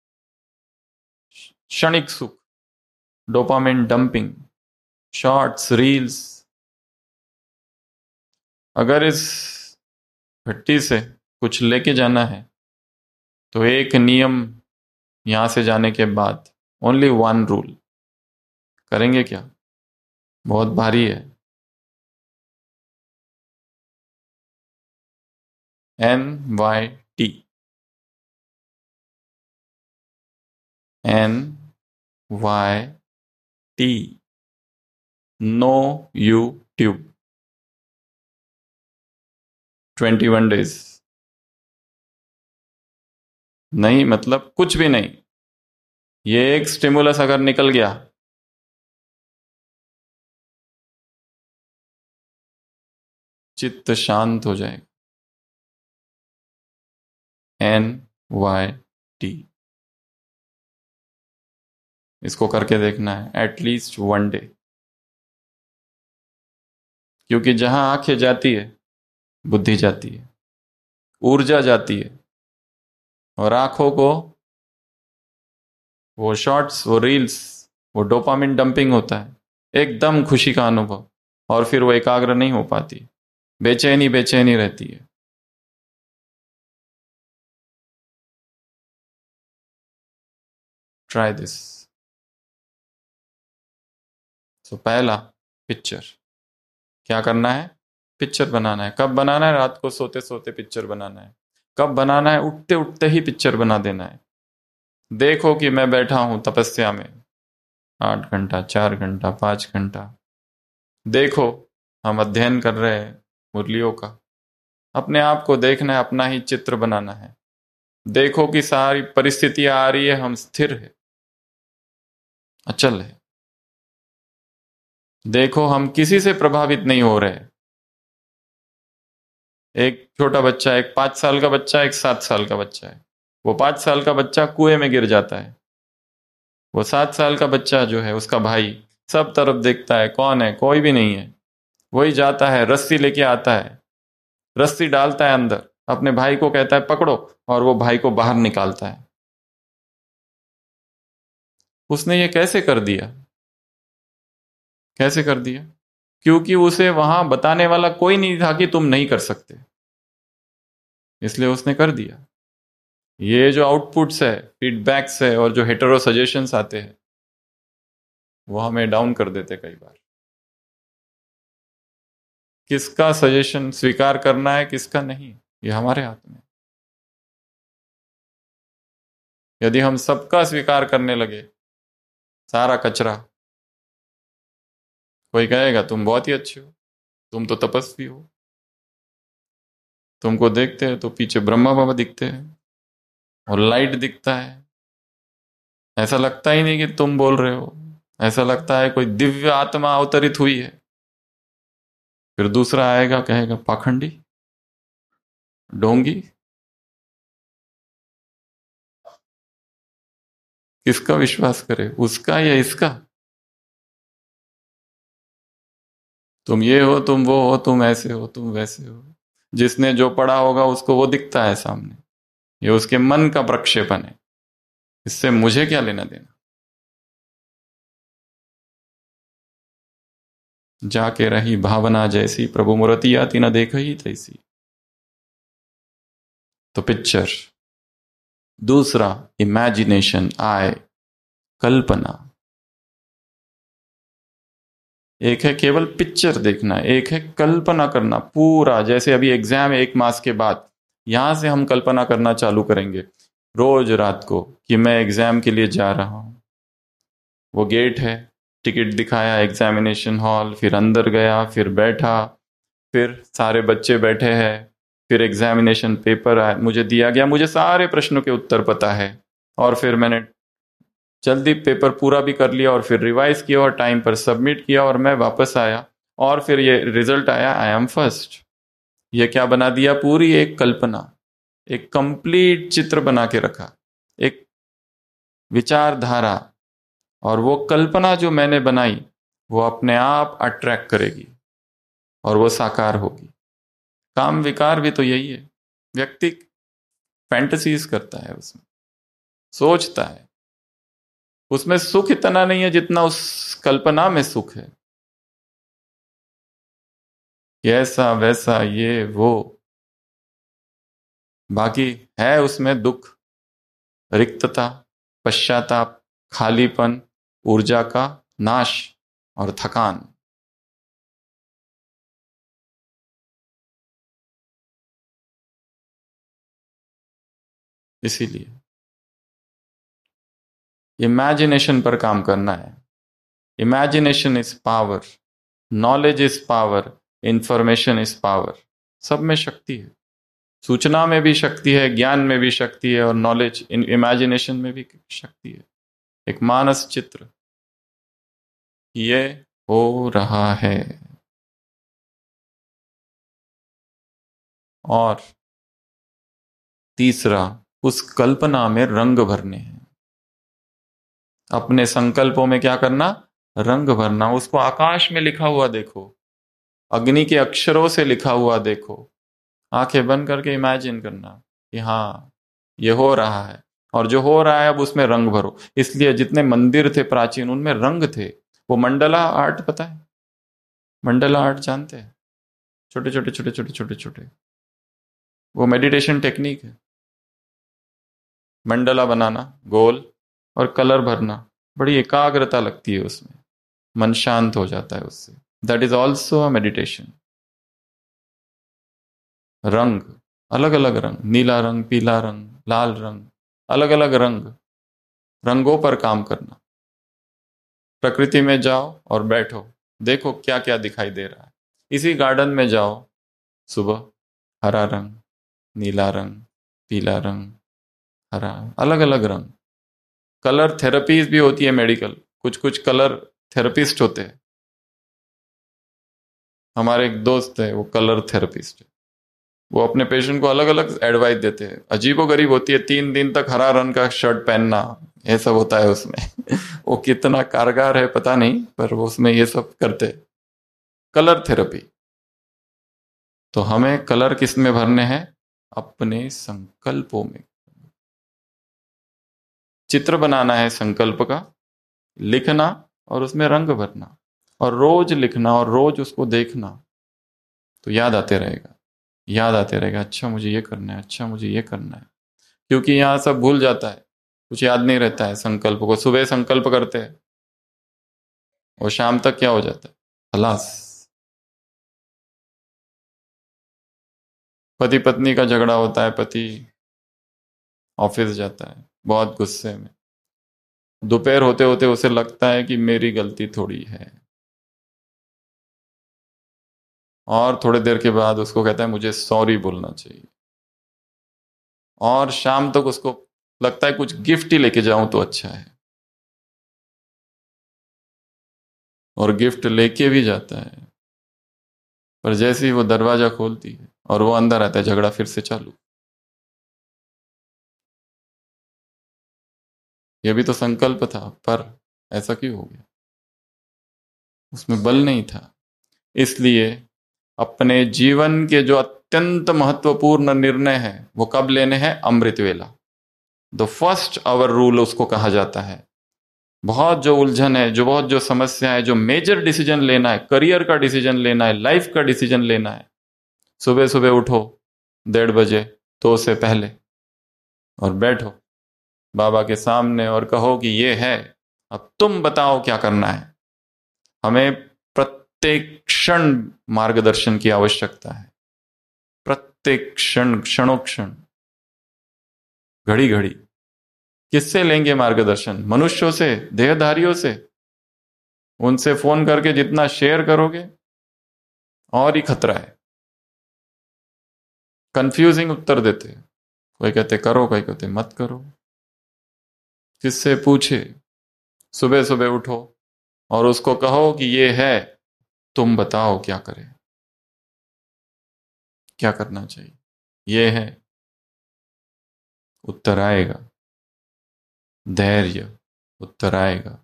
क्षणिक सुख, डोपामिन डंपिंग, शॉर्ट्स, रील्स। अगर इस भट्टी से कुछ लेके जाना है तो एक नियम यहां से जाने के बाद, ओनली वन रूल। करेंगे क्या? बहुत भारी है। N Y T, N Y T, no YouTube, twenty one days. नहीं मतलब कुछ भी नहीं। ये एक स्टिमुलस अगर निकल गया, चित्त शांत हो जाएगा। एन वाई टी, इसको करके देखना है एटलीस्ट वन डे। क्योंकि जहां आंखें जाती है बुद्धि जाती है, ऊर्जा जाती है, और आंखों को वो शॉर्ट्स, वो रील्स, वो डोपामिन डंपिंग होता है, एकदम खुशी का अनुभव, और फिर वो एकाग्र नहीं हो पाती, बेचैनी बेचैनी रहती है। Try this. तो पहला, पिक्चर। क्या करना है? पिक्चर बनाना है। कब बनाना है? रात को सोते सोते पिक्चर बनाना है। कब बनाना है? उठते उठते ही पिक्चर बना देना है। देखो कि मैं बैठा हूं तपस्या में, आठ घंटा, चार घंटा, पांच घंटा। देखो हम अध्ययन कर रहे हैं मुरलियों का। अपने आप को देखना है, अपना ही चित्र बनाना है। देखो कि सारी परिस्थितियां आ रही है, हम स्थिर है, अचल है। देखो हम किसी से प्रभावित नहीं हो रहे। एक छोटा बच्चा, एक पांच साल का बच्चा, एक सात साल का बच्चा है। वो पांच साल का बच्चा कुएं में गिर जाता है। वो सात साल का बच्चा जो है, उसका भाई, सब तरफ देखता है, कौन है? कोई भी नहीं है। वही जाता है, रस्सी लेके आता है, रस्सी डालता है अंदर, अपने भाई को कहता है पकड़ो, और वो भाई को बाहर निकालता है। उसने ये कैसे कर दिया? कैसे कर दिया? क्योंकि उसे वहां बताने वाला कोई नहीं था कि तुम नहीं कर सकते, इसलिए उसने कर दिया। ये जो आउटपुट्स है, फीडबैक्स है, और जो हेटेरो सजेशंस आते हैं, वो हमें डाउन कर देते कई बार। किसका सजेशन स्वीकार करना है, किसका नहीं, ये हमारे हाथ में। यदि हम सबका स्वीकार करने लगे, सारा कचरा, कोई कहेगा तुम बहुत ही अच्छे हो, तुम तो तपस्वी हो, तुमको देखते हैं तो पीछे ब्रह्मा बाबा दिखते हैं और लाइट दिखता है, ऐसा लगता ही नहीं कि तुम बोल रहे हो, ऐसा लगता है कोई दिव्य आत्मा अवतरित हुई है। फिर दूसरा आएगा, कहेगा पाखंडी, ढोंगी। किसका विश्वास करे, उसका या इसका? तुम ये हो, तुम वो हो, तुम ऐसे हो, तुम वैसे हो। जिसने जो पढ़ा होगा उसको वो दिखता है सामने। ये उसके मन का प्रक्षेपण है, इससे मुझे क्या लेना देना। जाके रही भावना जैसी, प्रभु मूर्ति आती न देख ही तैसी। तो पिक्चर। दूसरा, इमेजिनेशन, आय, कल्पना। एक है केवल पिक्चर देखना, एक है कल्पना करना पूरा। जैसे अभी एग्जाम है एक मास के बाद, यहां से हम कल्पना करना चालू करेंगे रोज रात को कि मैं एग्जाम के लिए जा रहा हूं। वो गेट है, टिकट दिखाया, एग्जामिनेशन हॉल, फिर अंदर गया, फिर बैठा, फिर सारे बच्चे बैठे हैं, फिर एग्जामिनेशन पेपर आया, मुझे दिया गया, मुझे सारे प्रश्नों के उत्तर पता है, और फिर मैंने जल्दी पेपर पूरा भी कर लिया, और फिर रिवाइज किया और टाइम पर सबमिट किया, और मैं वापस आया, और फिर ये रिजल्ट आया, आई एम फर्स्ट। ये क्या बना दिया? पूरी एक कल्पना, एक कंप्लीट चित्र बना के रखा, एक विचारधारा। और वो कल्पना जो मैंने बनाई, वो अपने आप अट्रैक्ट करेगी और वो साकार होगी। काम विकार भी तो यही है। व्यक्ति फैंटेसीज करता है, उसमें सोचता है, उसमें सुख इतना नहीं है जितना उस कल्पना में सुख है। ऐसा वैसा ये वो, बाकी है उसमें दुख, रिक्तता, पश्चाताप, खालीपन, ऊर्जा का नाश और थकान। इसीलिए इमेजिनेशन पर काम करना है। Imagination is power, knowledge is power, information is power. सब में शक्ति है, सूचना में भी शक्ति है, ज्ञान में भी शक्ति है, और नॉलेज इन इमेजिनेशन में भी शक्ति है। एक मानस चित्र, ये हो रहा है। और तीसरा, उस कल्पना में रंग भरने हैं। अपने संकल्पों में क्या करना? रंग भरना। उसको आकाश में लिखा हुआ देखो, अग्नि के अक्षरों से लिखा हुआ देखो। आंखें बंद करके इमेजिन करना कि हाँ ये हो रहा है, और जो हो रहा है अब उसमें रंग भरो। इसलिए जितने मंदिर थे प्राचीन, उनमें रंग थे। वो मंडला आर्ट, पता है? मंडला आर्ट जानते हैं? छोटे छोटे छोटे छोटे छोटे छोटे, वो मेडिटेशन टेक्निक है। मंडला बनाना गोल, और कलर भरना, बड़ी एकाग्रता लगती है उसमें, मन शांत हो जाता है उससे। That is also a meditation. रंग, अलग अलग रंग, नीला रंग, पीला रंग, लाल रंग, अलग अलग रंग, रंगों पर काम करना। प्रकृति में जाओ और बैठो, देखो क्या क्या दिखाई दे रहा है। इसी गार्डन में जाओ, सुबह हरा रंग, नीला रंग, पीला रंग, हरा, अलग अलग रंग। कलर थेरेपीज भी होती है मेडिकल, कुछ कुछ कलर थेरेपिस्ट होते हैं, हमारे एक दोस्त है, वो कलर थेरेपिस्ट है। वो अपने पेशेंट को अलग अलग एडवाइस देते हैं, अजीबोगरीब होती है। तीन दिन तक हरा रंग का शर्ट पहनना, ये सब होता है उसमें। वो कितना कारगर है पता नहीं, पर वो उसमें ये सब करते हैं, कलर थेरेपी। तो हमें कलर किस में भरने हैं? अपने संकल्पों में। चित्र बनाना है संकल्प का, लिखना और उसमें रंग भरना, और रोज लिखना और रोज उसको देखना, तो याद आते रहेगा, याद आते रहेगा। अच्छा मुझे ये करना है, अच्छा मुझे ये करना है। क्योंकि यहाँ सब भूल जाता है, कुछ याद नहीं रहता है संकल्प को। सुबह संकल्प करते हैं और शाम तक क्या हो जाता है? खलास। पति पत्नी का झगड़ा होता है, पति ऑफिस जाता है बहुत गुस्से में, दोपहर होते होते उसे लगता है कि मेरी गलती थोड़ी है, और थोड़ी देर के बाद उसको कहता है मुझे सॉरी बोलना चाहिए, और शाम तक उसको लगता है कुछ गिफ्ट ही लेके जाऊं तो अच्छा है, और गिफ्ट लेके भी जाता है, पर जैसे ही वो दरवाजा खोलती है और वो अंदर आता है, झगड़ा फिर से चालू। ये भी तो संकल्प था, पर ऐसा क्यों हो गया? उसमें बल नहीं था। इसलिए अपने जीवन के जो अत्यंत महत्वपूर्ण निर्णय है वो कब लेने हैं? अमृत वेला। द फर्स्ट आवर रूल उसको कहा जाता है। बहुत जो उलझन है, जो बहुत जो समस्या है, जो मेजर डिसीजन लेना है, करियर का डिसीजन लेना है, लाइफ का डिसीजन लेना है, सुबह सुबह उठो डेढ़ बजे दो से पहले और बैठो बाबा के सामने और कहो कि ये है, अब तुम बताओ क्या करना है। हमें प्रत्येक क्षण मार्गदर्शन की आवश्यकता है, प्रत्येक क्षण, क्षणों क्षण, घड़ी घड़ी। किससे लेंगे मार्गदर्शन? मनुष्यों से, देहधारियों से। उनसे फोन करके जितना शेयर करोगे और ही खतरा है। कंफ्यूजिंग उत्तर देते, कोई कहते करो, कोई कहते मत करो। किससे पूछे? सुबह सुबह उठो और उसको कहो कि ये है, तुम बताओ क्या करें, क्या करना चाहिए। ये है, उत्तर आएगा। धैर्य, उत्तर आएगा।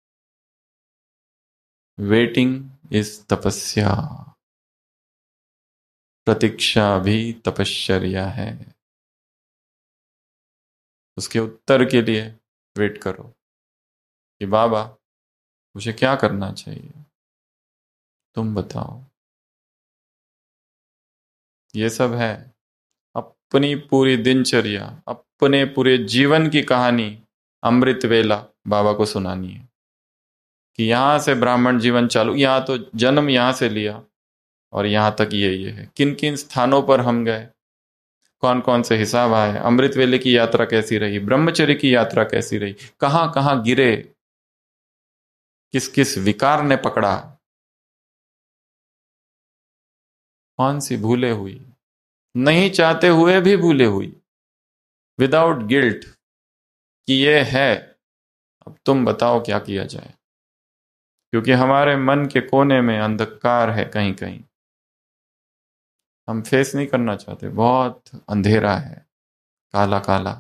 वेटिंग इज तपस्या, प्रतीक्षा भी तपश्चर्या है। उसके उत्तर के लिए वेट करो कि बाबा मुझे क्या करना चाहिए, तुम बताओ। ये सब है अपनी पूरी दिनचर्या, अपने पूरे जीवन की कहानी अमृत वेला बाबा को सुनानी है कि यहां से ब्राह्मण जीवन चालू, यहां तो जन्म यहां से लिया और यहां तक ये ये है, किन किन स्थानों पर हम गए, कौन कौन से हिसाब आए, अमृत वेले की यात्रा कैसी रही, ब्रह्मचर्य की यात्रा कैसी रही, कहां कहां गिरे, किस किस विकार ने पकड़ा, कौन सी भूले हुई, नहीं चाहते हुए भी भूले हुई, विदाउट गिल्ट, कि ये है, अब तुम बताओ क्या किया जाए। क्योंकि हमारे मन के कोने में अंधकार है, कहीं कहीं हम फेस नहीं करना चाहते, बहुत अंधेरा है, काला काला,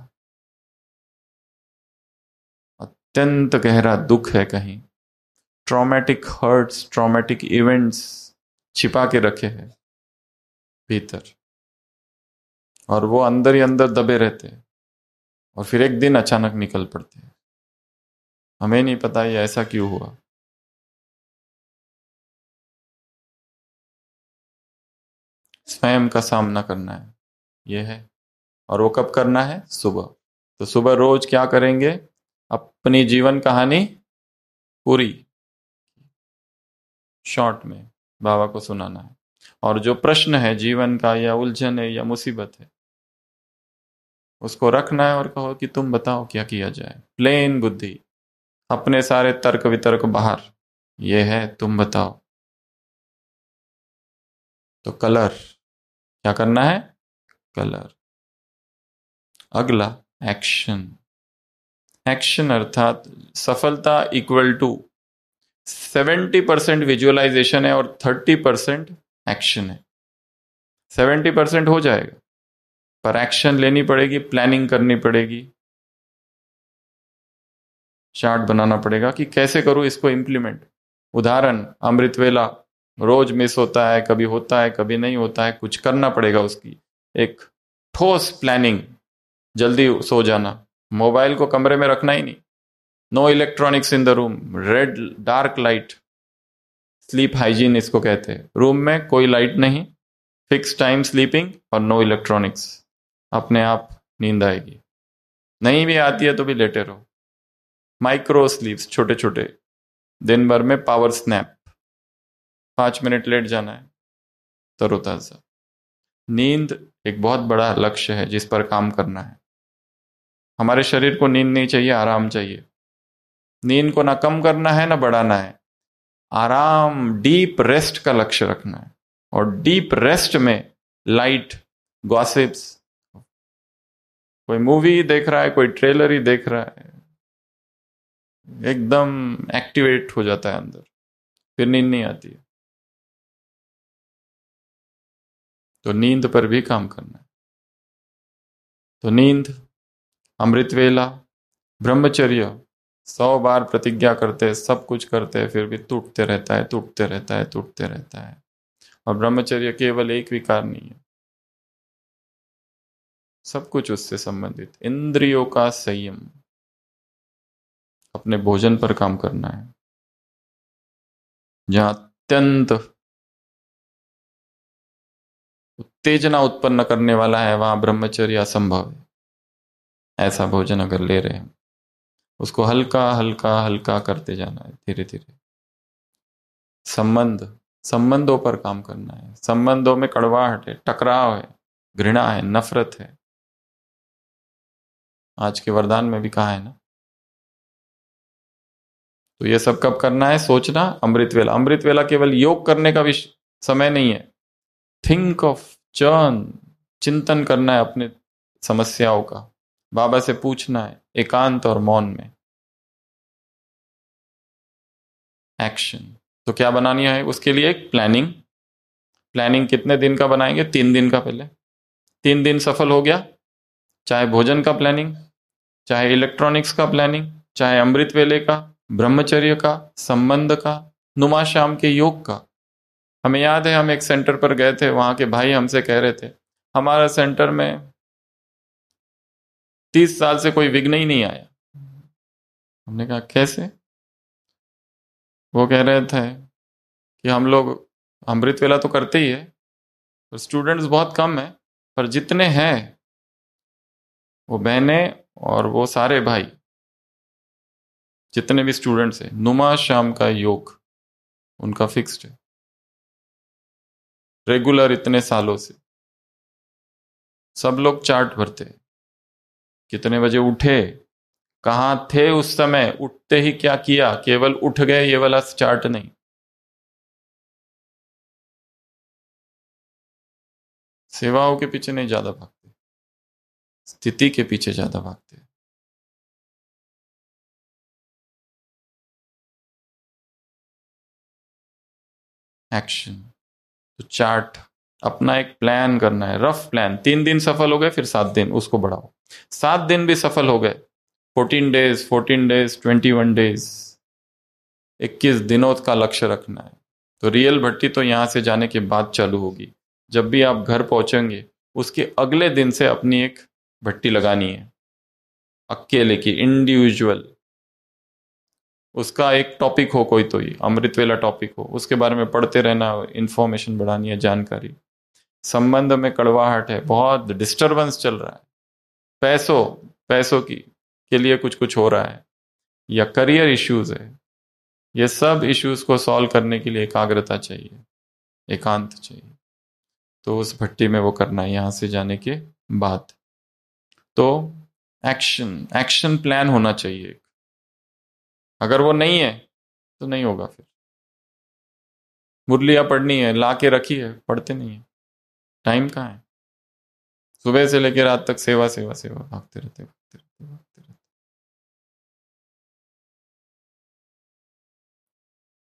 अत्यंत गहरा दुख है, कहीं ट्रॉमेटिक हर्ट्स, ट्रॉमेटिक इवेंट्स छिपा के रखे हैं भीतर, और वो अंदर ही अंदर दबे रहते हैं, और फिर एक दिन अचानक निकल पड़ते हैं। हमें नहीं पता ये ऐसा क्यों हुआ। स्वयं का सामना करना है, ये है। और वो कब करना है? सुबह। तो सुबह रोज क्या करेंगे? अपनी जीवन कहानी पूरी शॉर्ट में बाबा को सुनाना है, और जो प्रश्न है जीवन का, या उलझन है, या मुसीबत है, उसको रखना है और कहो कि तुम बताओ क्या किया जाए। प्लेन बुद्धि, अपने सारे तर्क वितर्क बाहर, ये है, तुम बताओ। तो कलर, क्या करना है? कलर। अगला एक्शन। एक्शन अर्थात सफलता equal to seventy percent visualisation है और थर्टी परसेंट एक्शन है। सेवेंटी परसेंट हो जाएगा, पर एक्शन लेनी पड़ेगी, प्लानिंग करनी पड़ेगी, चार्ट बनाना पड़ेगा कि कैसे करूं इसको इंप्लीमेंट। उदाहरण, अमृत वेला रोज मिस होता है, कभी होता है कभी नहीं होता है, कुछ करना पड़ेगा उसकी एक ठोस प्लानिंग। जल्दी सो जाना, मोबाइल को कमरे में रखना ही नहीं, no electronics in the room, red dark light, sleep hygiene इसको कहते हैं। रूम में कोई लाइट नहीं, फिक्स टाइम स्लीपिंग और नो इलेक्ट्रॉनिक्स, अपने आप नींद आएगी। नहीं भी आती है तो भी लेटे रहो। माइक्रो स्लीप्स, छोटे छोटे, दिन भर में पावर स्नैप, पांच मिनट लेट जाना है, तरोताजा। नींद एक बहुत बड़ा लक्ष्य है जिस पर काम करना है। हमारे शरीर को नींद नहीं चाहिए, आराम चाहिए। नींद को ना कम करना है ना बढ़ाना है, आराम डीप रेस्ट का लक्ष्य रखना है। और डीप रेस्ट में लाइट, गॉसिप्स, कोई मूवी देख रहा है, कोई ट्रेलर ही देख रहा है, एकदम एक्टिवेट हो जाता है अंदर, फिर नींद नहीं आती है। तो नींद पर भी काम करना है। तो नींद, अमृत वेला, ब्रह्मचर्य, सौ बार प्रतिज्ञा करते, सब कुछ करते, फिर भी टूटते रहता है, टूटते रहता है, टूटते रहता है। और ब्रह्मचर्य केवल एक विकार नहीं है, सब कुछ उससे संबंधित। इंद्रियों का संयम, अपने भोजन पर काम करना है। जहां अत्यंत उत्तेजना उत्पन्न करने वाला है वहां ब्रह्मचर्य असंभव है। ऐसा भोजन अगर ले रहे हैं, उसको हल्का हल्का हल्का करते जाना है, धीरे धीरे। संबंध, संबंधों पर काम करना है। संबंधों में कड़वाहट है, टकराव है, घृणा है, नफरत है। आज के वरदान में भी कहा है ना। तो ये सब कब करना है? सोचना, अमृत वेला। अमृत वेला केवल योग करने का विष समय नहीं है। थिंक ऑफ, चर्न, चिंतन करना है अपने समस्याओं का, बाबा से पूछना है एकांत और मौन में। एक्शन, तो क्या बनानी है उसके लिए? एक प्लानिंग। प्लानिंग कितने दिन का बनाएंगे? तीन दिन का। पहले तीन दिन सफल हो गया, चाहे भोजन का प्लानिंग, चाहे इलेक्ट्रॉनिक्स का प्लानिंग, चाहे अमृत वेले का, ब्रह्मचर्य का, संबंध का, नुमा शाम के योग का। हमें याद है, हम एक सेंटर पर गए थे, वहां के भाई हमसे कह रहे थे हमारा सेंटर में तीस साल से कोई विघ्न ही नहीं आया। हमने कहा कैसे? वो कह रहे थे कि हम लोग अमृत वेला तो करते ही है, पर स्टूडेंट्स बहुत कम है, पर जितने हैं वो बहनें और वो सारे भाई, जितने भी स्टूडेंट्स हैं, नुमा शाम का योग उनका फिक्स्ड है, रेगुलर इतने सालों से। सब लोग चार्ट भरते हैं, कितने बजे उठे, कहां थे उस समय, उठते ही क्या किया, केवल उठ गए ये वाला चार्ट नहीं। सेवाओं के पीछे नहीं ज्यादा भागते, स्थिति के पीछे ज्यादा भागते। एक्शन, तो चार्ट, अपना एक प्लान करना है, रफ प्लान। तीन दिन सफल हो गए, फिर सात दिन उसको बढ़ाओ। सात दिन भी सफल हो गए, fourteen days, fourteen days, twenty one days, इक्कीस दिनों का लक्ष्य रखना है। तो रियल भट्टी तो यहां से जाने के बाद चालू होगी। जब भी आप घर पहुंचेंगे उसके अगले दिन से अपनी एक भट्टी लगानी है, अकेले की, इंडिविजुअल। उसका एक टॉपिक हो, कोई तो ही अमृत वेला टॉपिक हो, उसके बारे में पढ़ते रहना, इंफॉर्मेशन बढ़ानी है, जानकारी। संबंध में कड़वाहट है, बहुत डिस्टरबेंस चल रहा है, पैसों पैसों की के लिए कुछ कुछ हो रहा है, या करियर इश्यूज है, ये सब इश्यूज को सॉल्व करने के लिए एकाग्रता चाहिए, एकांत चाहिए। तो उस भट्टी में वो करना है यहां से जाने के बाद। तो एक्शन, एक्शन प्लान होना चाहिए। अगर वो नहीं है तो नहीं होगा। फिर मुरलियां पढ़नी है, ला के रखी है, पढ़ते नहीं है, टाइम कहाँ है? सुबह से लेकर रात तक सेवा सेवा सेवा, भागते रहते भागते रहते भागते रहते।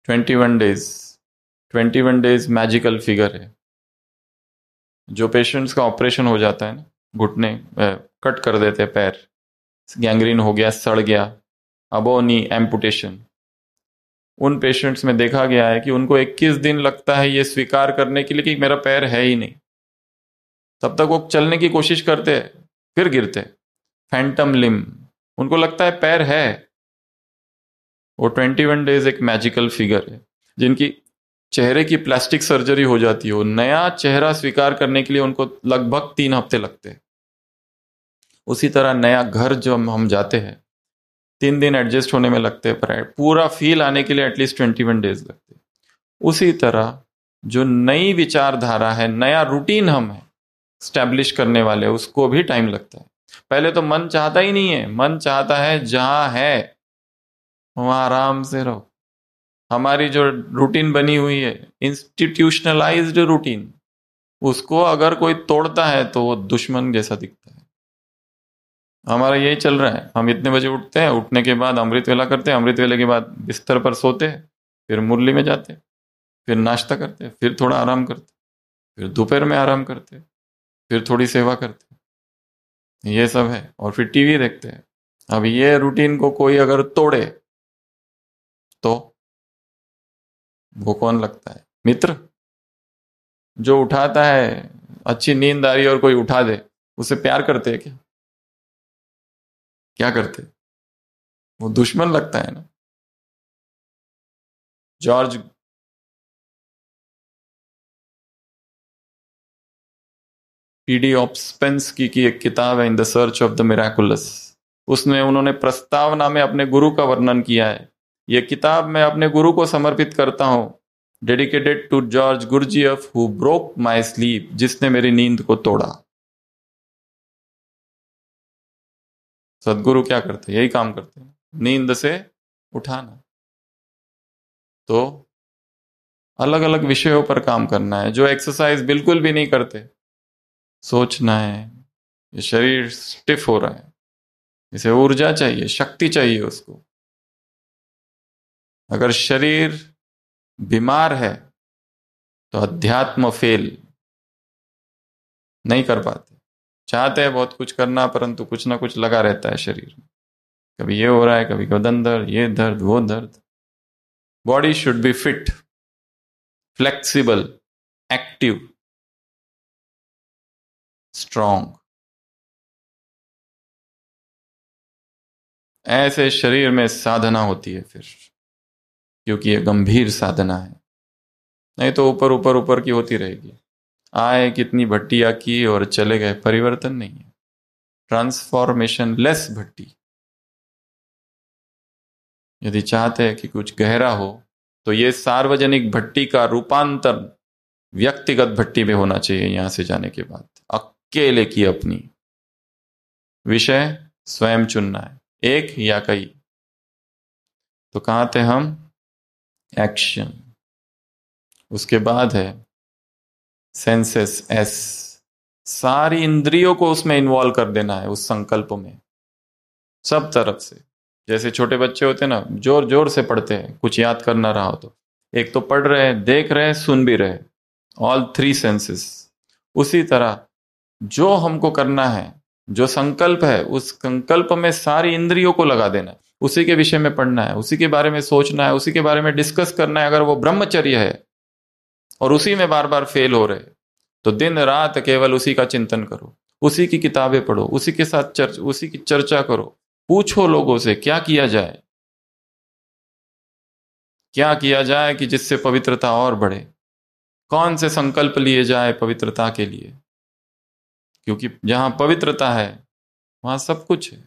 Twenty one days twenty one days magical figure है। जो पेशेंट्स का ऑपरेशन हो जाता है ना, घुटने कट कर देते हैं, पैर गैंग्रीन हो गया, सड़ गया, अबो नी एम्पुटेशन, उन पेशेंट्स में देखा गया है कि उनको इक्कीस दिन लगता है ये स्वीकार करने के लिए कि मेरा पैर है ही नहीं। तब तक वो चलने की कोशिश करते हैं, फिर गिरते, फैंटम लिम, उनको लगता है पैर है। वो ट्वेंटी वन डेज एक मैजिकल फिगर है। जिनकी चेहरे की प्लास्टिक सर्जरी हो जाती है, नया चेहरा स्वीकार करने के लिए उनको लगभग तीन हफ्ते लगते हैं। उसी तरह नया घर जो हम जाते हैं, तीन दिन एडजस्ट होने में लगते हैं, पर पूरा फील आने के लिए एटलीस्ट ट्वेंटी वन डेज लगते हैं। उसी तरह जो नई विचारधारा है, नया रूटीन हम है स्टैब्लिश करने वाले, उसको भी टाइम लगता है। पहले तो मन चाहता ही नहीं है, मन चाहता है जहां है वहां आराम से रहो। हमारी जो रूटीन बनी हुई है, इंस्टीट्यूशनलाइज्ड रूटीन, उसको अगर कोई तोड़ता है तो वो दुश्मन जैसा दिखता है। हमारा यही चल रहा है। हम इतने बजे उठते हैं, उठने के बाद अमृत वेला करते हैं, अमृत वेले के बाद बिस्तर पर सोते हैं, फिर मुरली में जाते हैं, फिर नाश्ता करते हैं, फिर थोड़ा आराम करते हैं, फिर दोपहर में आराम करते हैं, फिर थोड़ी सेवा करते हैं, ये सब है, और फिर टीवी देखते हैं। अब ये रूटीन को कोई अगर तोड़े तो वो कौन लगता है? मित्र। जो उठाता है, अच्छी नींद आ रही है और कोई उठा दे, उसे प्यार करते हैं क्या? क्या करते? वो दुश्मन लगता है ना। जॉर्ज पीडी ऑप्सपेंस्की की एक किताब है, in the search of the miraculous, उसमें उन्होंने प्रस्तावना में अपने गुरु का वर्णन किया है। यह किताब मैं अपने गुरु को समर्पित करता हूं, dedicated to George Gurdjieff who broke my sleep, जिसने मेरी नींद को तोड़ा। सदगुरु क्या करते? यही काम करते हैं, नींद से उठाना। तो अलग अलग विषयों पर काम करना है। जो एक्सरसाइज बिल्कुल भी नहीं करते, सोचना है ये शरीर स्टिफ हो रहा है, इसे ऊर्जा चाहिए, शक्ति चाहिए उसको। अगर शरीर बीमार है तो अध्यात्म फेल नहीं कर पाते। चाहते हैं बहुत कुछ करना, परंतु कुछ ना कुछ लगा रहता है शरीर में। कभी ये हो रहा है, कभी बदन दर्द, ये दर्द, वो दर्द। Body should be fit, flexible, active, strong. ऐसे शरीर में साधना होती है फिर, क्योंकि ये गंभीर साधना है। नहीं तो ऊपर ऊपर ऊपर की होती रहेगी। आए कितनी भट्टियां की और चले गए, परिवर्तन नहीं है, ट्रांसफॉर्मेशन लेस भट्टी। यदि चाहते हैं कि कुछ गहरा हो तो ये सार्वजनिक भट्टी का रूपांतर व्यक्तिगत भट्टी में होना चाहिए। यहां से जाने के बाद अकेले की अपनी विषय स्वयं चुनना है, एक या कई। तो कहां थे हम? एक्शन। उसके बाद है सेंसेस, एस। सारी इंद्रियों को उसमें इन्वॉल्व कर देना है, उस संकल्प में, सब तरफ से। जैसे छोटे बच्चे होते हैं ना, जोर जोर से पढ़ते हैं, कुछ याद करना रहा हो तो एक तो पढ़ रहे, देख रहे, सुन भी रहे, ऑल थ्री सेंसेस। उसी तरह जो हमको करना है, जो संकल्प है, उस संकल्प में सारी इंद्रियों को लगा देना है, उसी के विषय में पढ़ना है, उसी के बारे में सोचना है, उसी के बारे में डिस्कस करना है। अगर वो ब्रह्मचर्य है और उसी में बार बार फेल हो रहे, तो दिन रात केवल उसी का चिंतन करो, उसी की किताबें पढ़ो, उसी के साथ चर्च उसी की चर्चा करो, पूछो लोगों से क्या किया जाए, क्या किया जाए कि जिससे पवित्रता और बढ़े, कौन से संकल्प लिए जाए पवित्रता के लिए, क्योंकि जहां पवित्रता है वहां सब कुछ है।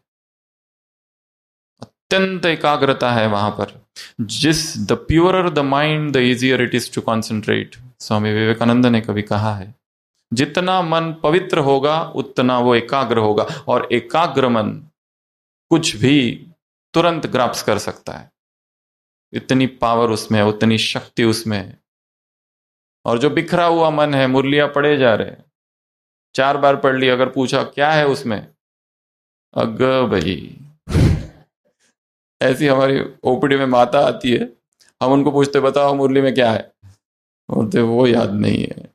अत्यंत एकाग्रता है वहां पर। जिस the purer the mind the easier it is to concentrate. Swami Vivekananda ने कभी कहा है, जितना मन पवित्र होगा उतना वो एकाग्र होगा, और एकाग्र मन कुछ भी तुरंत ग्राप्स कर सकता है। इतनी पावर उसमें है, उतनी शक्ति उसमें है। और जो बिखरा हुआ मन है, मुरलियां पढ़े जा रहे, चार बार पढ़ ली, अगर पूछा क्या है उसमें, अग भाई ऐसी हमारी ओपीडी में माता आती है, हम उनको पूछते बताओ मुरली में क्या है, बोलते वो याद नहीं है।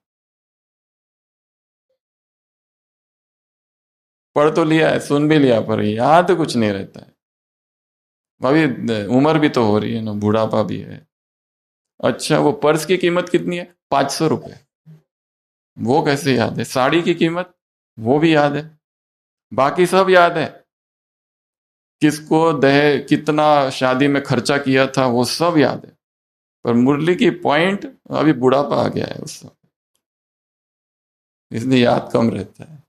पढ़ तो लिया है, सुन भी लिया, पर याद तो कुछ नहीं रहता है। अभी उम्र भी तो हो रही है ना, बुढ़ापा भी है। अच्छा वो पर्स की कीमत कितनी है? पांच सौ रुपए, वो कैसे याद है? साड़ी की कीमत, वो भी याद है। बाकी सब याद है, किसको दहेज, कितना शादी में खर्चा किया था, वो सब याद है। पर मुरली की पॉइंट, अभी बुढ़ापा आ गया है उस सब, इसलिए याद कम रहता है।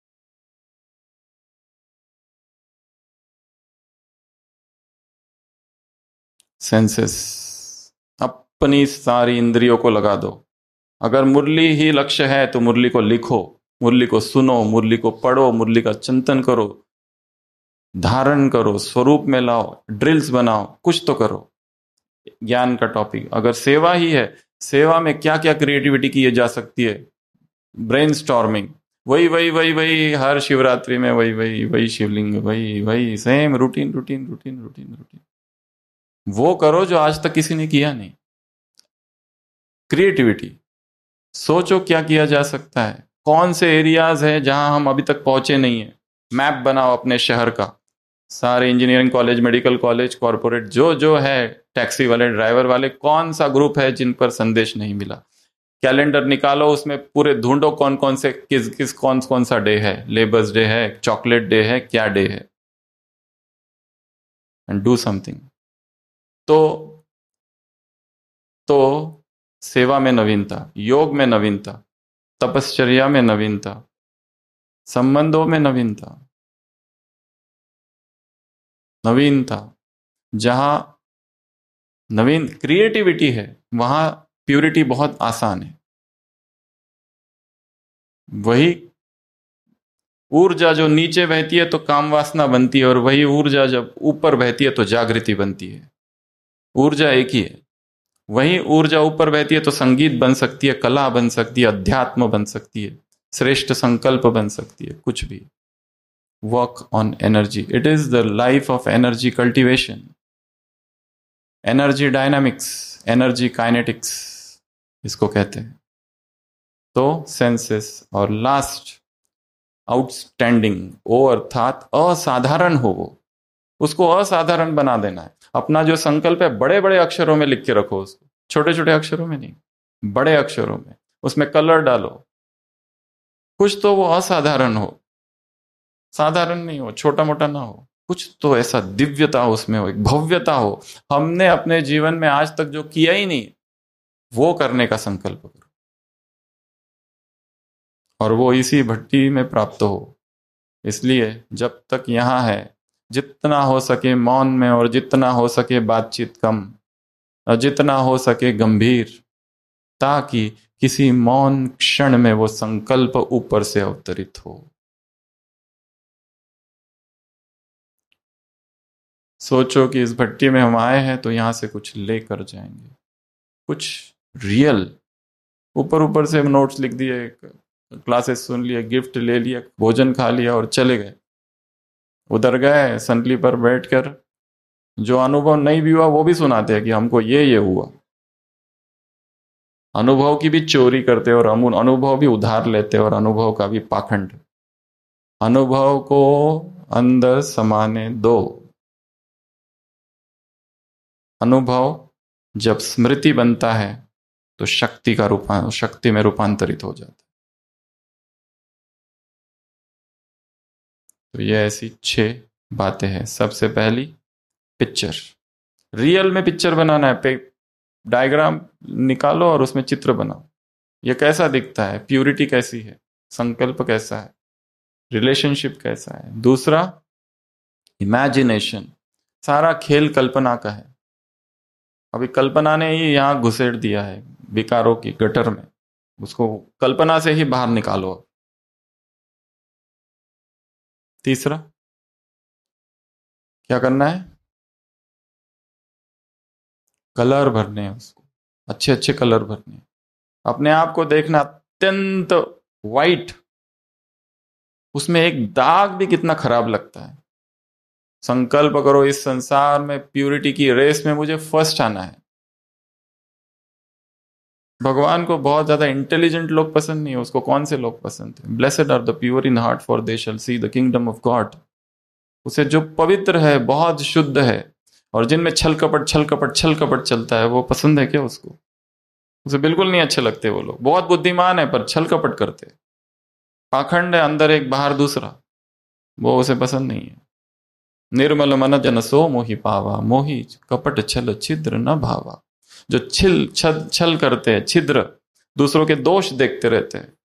सेंसेस, अपनी सारी इंद्रियों को लगा दो। अगर मुरली ही लक्ष्य है तो मुरली को लिखो, मुरली को सुनो, मुरली को पढ़ो, मुरली का चिंतन करो, धारण करो, स्वरूप में लाओ, ड्रिल्स बनाओ, कुछ तो करो। ज्ञान का टॉपिक अगर सेवा ही है, सेवा में क्या क्या क्रिएटिविटी की जा सकती है? ब्रेनस्टॉर्मिंग, वही वही वही वही हर शिवरात्रि में वही वही वही शिवलिंग, वही वही same routine routine routine routine routine. वो करो जो आज तक किसी ने किया नहीं। क्रिएटिविटी, सोचो क्या किया जा सकता है, कौन से एरियाज है जहां हम अभी तक पहुंचे नहीं है। मैप बनाओ अपने शहर का, सारे engineering college, medical college, corporate, जो जो है, टैक्सी वाले, ड्राइवर वाले, कौन सा ग्रुप है जिन पर संदेश नहीं मिला। कैलेंडर निकालो, उसमें पूरे ढूंढो कौन कौन से, किस किस कौन कौन सा डे है, लेबर्स डे है, चॉकलेट डे है, क्या डे है, एंड डू समथिंग। तो तो सेवा में नवीनता, योग में नवीनता, तपश्चर्या में नवीनता, संबंधों में नवीनता, नवीनता, जहां नवीन क्रिएटिविटी है वहां प्यूरिटी बहुत आसान है। वही ऊर्जा जो नीचे बहती है तो काम वासना बनती है, और वही ऊर्जा जब ऊपर बहती है तो जागृति बनती है। ऊर्जा एक ही है। वही ऊर्जा ऊपर बहती है तो संगीत बन सकती है, कला बन सकती है, अध्यात्म बन सकती है, श्रेष्ठ संकल्प बन सकती है, कुछ भी। Work on energy, it is the life of energy cultivation, energy dynamics, energy kinetics इसको कहते हैं। तो सेंसेस, और लास्ट आउटस्टैंडिंग, ओ अर्थात असाधारण हो, वो उसको असाधारण बना देना है। अपना जो संकल्प है बड़े बड़े अक्षरों में लिख के रखो उसको, छोटे छोटे अक्षरों में नहीं, बड़े अक्षरों में, उसमें कलर डालो, कुछ तो वो असाधारण हो, साधारण नहीं हो, छोटा मोटा ना हो, कुछ तो ऐसा दिव्यता उसमें हो, एक भव्यता हो। हमने अपने जीवन में आज तक जो किया ही नहीं वो करने का संकल्प करो, और वो इसी भट्टी में प्राप्त हो। इसलिए जब तक यहां है, जितना हो सके मौन में, और जितना हो सके बातचीत कम, और जितना हो सके गंभीर, ताकि किसी मौन क्षण में वो संकल्प ऊपर से अवतरित हो। सोचो कि इस भट्टी में हम आए हैं तो यहां से कुछ लेकर जाएंगे, कुछ रियल। ऊपर ऊपर से हम नोट्स लिख दिए, क्लासेस सुन लिए, गिफ्ट ले लिया, भोजन खा लिया और चले गए। उधर गए संतली पर बैठकर जो अनुभव नहीं भी हुआ वो भी सुनाते हैं कि हमको ये ये हुआ। अनुभव की भी चोरी करते और अनुभव भी उधार लेते, और अनुभव का भी पाखंड। अनुभव को अंदर समाने दो। अनुभव जब स्मृति बनता है तो शक्ति का रूपांतर, शक्ति में रूपांतरित हो जाता है। तो ये ऐसी छह बातें हैं। सबसे पहली पिक्चर, रियल में पिक्चर बनाना है, पे डायग्राम निकालो और उसमें चित्र बनाओ। ये कैसा दिखता है, प्यूरिटी कैसी है, संकल्प कैसा है, रिलेशनशिप कैसा है। दूसरा इमेजिनेशन, सारा खेल कल्पना का है। अभी कल्पना ने ही यहां घुसेड़ दिया है विकारों की गटर में, उसको कल्पना से ही बाहर निकालो। तीसरा क्या करना है, कलर भरने हैं, उसको अच्छे अच्छे कलर भरने हैं। अपने आप को देखना अत्यंत वाइट, उसमें एक दाग भी कितना खराब लगता है। संकल्प करो इस संसार में प्यूरिटी की रेस में मुझे फर्स्ट आना है, भगवान को बहुत ज्यादा इंटेलिजेंट लोग पसंद नहीं है, उसको कौन से लोग पसंद है? Blessed are the pure in heart for they shall see the kingdom of God. उसे जो पवित्र है, बहुत शुद्ध है, और जिनमें छल कपट छल कपट छल कपट चलता है, वो पसंद है क्या उसको? उसे बिल्कुल नहीं अच्छे लगते वो लोग। बहुत बुद्धिमान है पर छल कपट करते, पाखंड है, अंदर एक बाहर दूसरा, वो उसे पसंद नहीं है। निर्मल मन जन सो मोहि पावा, मोहि कपट छल छिद्र न भावा। जो छिल छल छल करते हैं, छिद्र, दूसरों के दोष देखते रहते हैं,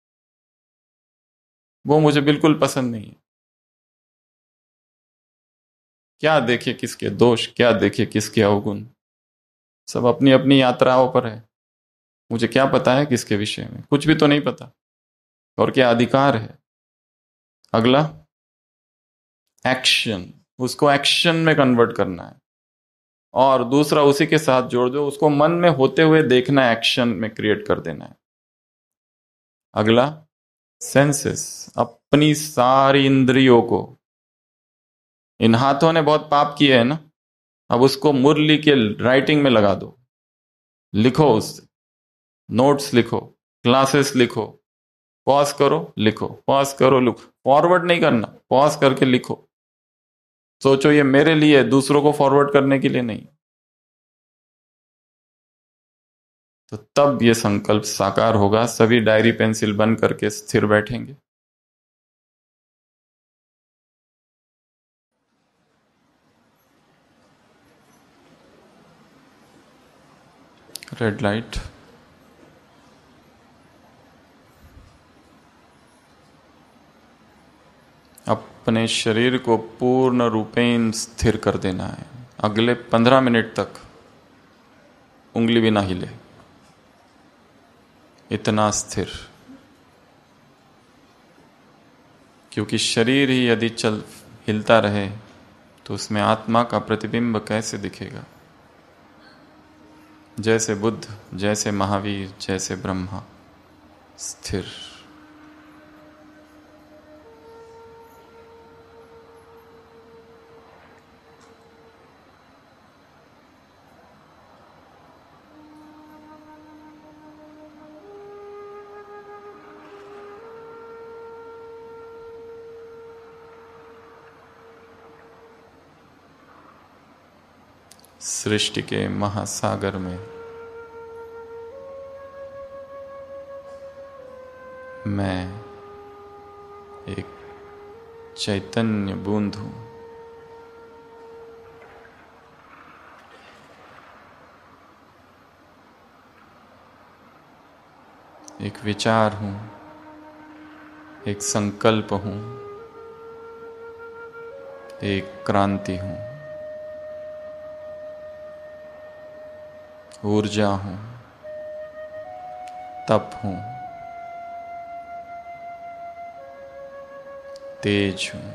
वो मुझे बिल्कुल पसंद नहीं है। क्या देखे किसके दोष, क्या देखे किसके अवगुण, सब अपनी अपनी यात्राओं पर है। मुझे क्या पता है किसके विषय में? कुछ भी तो नहीं पता। और क्या अधिकार है? अगला एक्शन, उसको एक्शन में कन्वर्ट करना है। और दूसरा उसी के साथ जोड़ दो, उसको मन में होते हुए देखना, एक्शन में क्रिएट कर देना है। अगला सेंसेस, अपनी सारी इंद्रियों को। इन हाथों ने बहुत पाप किए है ना, अब उसको मुरली के राइटिंग में लगा दो, लिखो, उससे नोट्स लिखो, क्लासेस लिखो, पॉज करो लिखो, पॉज करो लिखो, फॉरवर्ड नहीं करना, पॉज करके लिखो। सोचो ये मेरे लिए, दूसरों को फॉरवर्ड करने के लिए नहीं। तो तब ये संकल्प साकार होगा। सभी डायरी पेंसिल बंद करके स्थिर बैठेंगे। Red light. अपने शरीर को पूर्ण रूपेण स्थिर कर देना है। अगले पंद्रह मिनट तक उंगली भी ना हिले, इतना स्थिर। क्योंकि शरीर ही यदि चल हिलता रहे तो उसमें आत्मा का प्रतिबिंब कैसे दिखेगा? जैसे बुद्ध, जैसे महावीर, जैसे ब्रह्मा, स्थिर। सृष्टि के महासागर में मैं एक चैतन्य बूंद हूं। एक विचार हूं, एक संकल्प हूं, एक क्रांति हूं, ऊर्जा हूं, तप हूं, तेज हूं।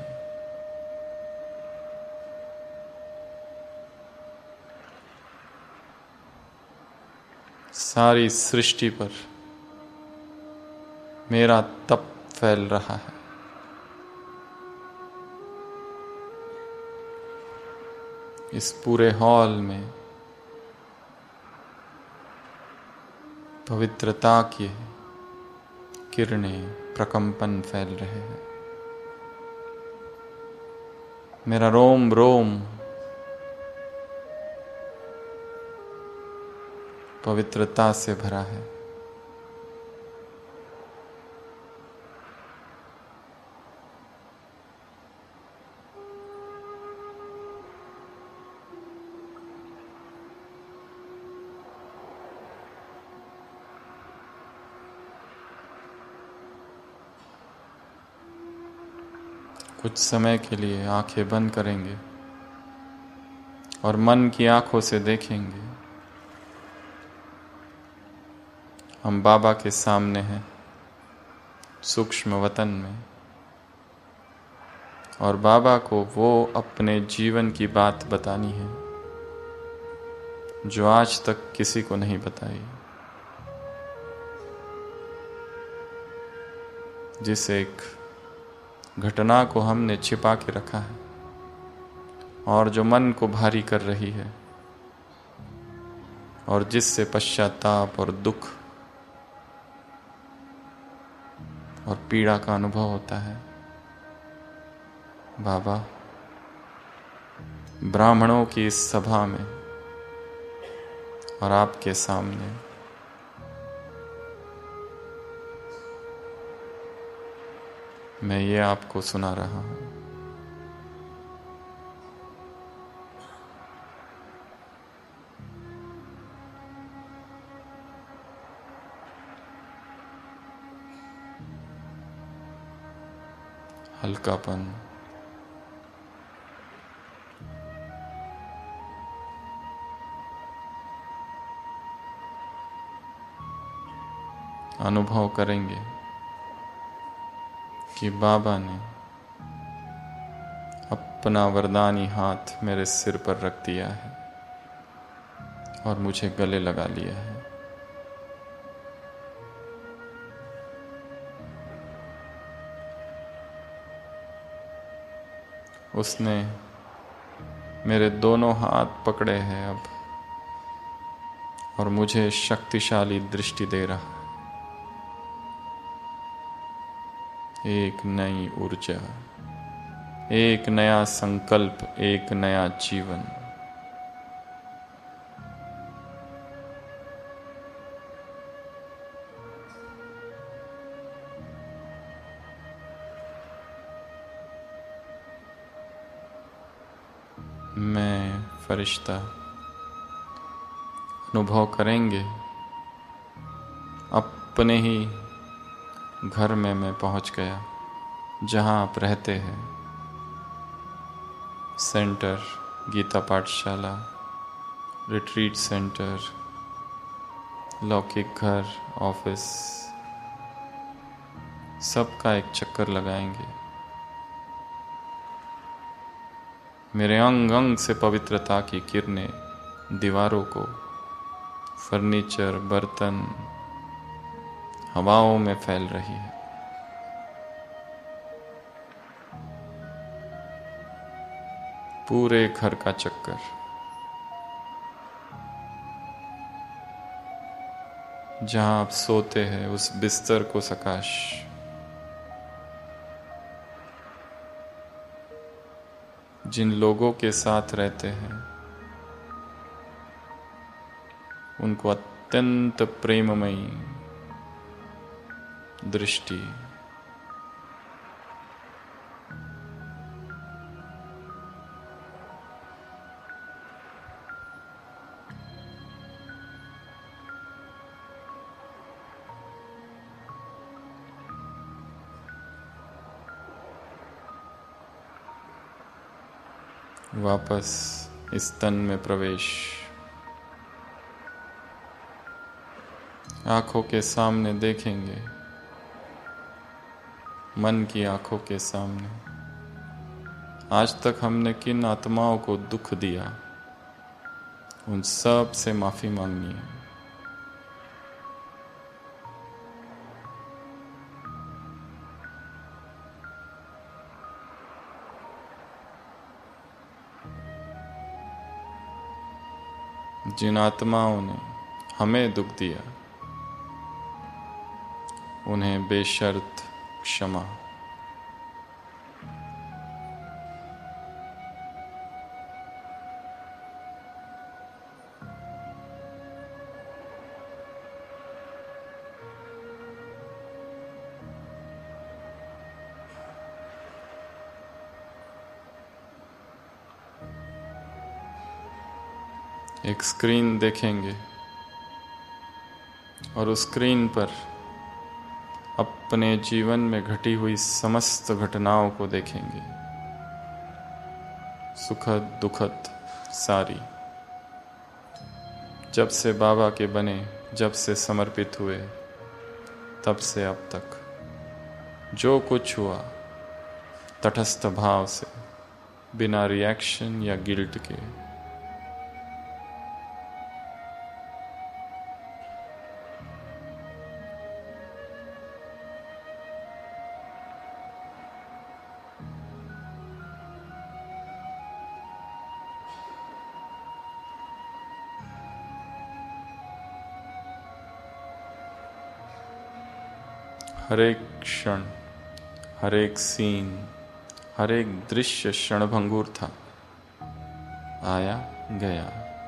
सारी सृष्टि पर मेरा तप फैल रहा है। इस पूरे हॉल में पवित्रता की किरणें, प्रकंपन फैल रहे हैं। मेरा रोम रोम पवित्रता से भरा है। कुछ समय के लिए आंखें बंद करेंगे और मन की आंखों से देखेंगे हम बाबा के सामने हैं, सूक्ष्म वतन में, और बाबा को वो अपने जीवन की बात बतानी है जो आज तक किसी को नहीं बताई, जिस एक घटना को हमने छिपा के रखा है और जो मन को भारी कर रही है और जिससे पश्चाताप और दुख और पीड़ा का अनुभव होता है। बाबा, ब्राह्मणों की इस सभा में और आपके सामने मैं ये आपको सुना रहा हूं। हल्कापन, अनुभव करेंगे कि बाबा ने अपना वरदानी हाथ मेरे सिर पर रख दिया है और मुझे गले लगा लिया है। उसने मेरे दोनों हाथ पकड़े हैं अब और मुझे शक्तिशाली दृष्टि दे रहा है। एक नई ऊर्जा, एक नया संकल्प, एक नया जीवन। मैं फरिश्ता अनुभव करेंगे अपने ही घर में मैं पहुंच गया जहां आप रहते हैं। सेंटर, गीता पाठशाला, रिट्रीट सेंटर, लौकिक घर, ऑफिस, सबका एक चक्कर लगाएंगे। मेरे अंग अंग से पवित्रता की किरणें दीवारों को, फर्नीचर, बर्तन, हवाओं में फैल रही है। पूरे घर का चक्कर। जहां आप सोते हैं उस बिस्तर को सकाश। जिन लोगों के साथ रहते हैं उनको अत्यंत प्रेममयी दृष्टि। वापस इस तन में प्रवेश। आंखों के सामने देखेंगे, मन की आंखों के सामने, आज तक हमने किन आत्माओं को दुख दिया उन सब से माफी मांगनी है। जिन आत्माओं ने हमें दुख दिया उन्हें बेशर्त क्षमा। एक स्क्रीन देखेंगे और उस स्क्रीन पर अपने जीवन में घटी हुई समस्त घटनाओं को देखेंगे, सुखद दुखद सारी। जब से बाबा के बने, जब से समर्पित हुए, तब से अब तक जो कुछ हुआ तटस्थ भाव से, बिना रिएक्शन या गिल्ट के। हर एक क्षण, हर एक सीन, हर एक दृश्य क्षणभंगुर था, आया गया।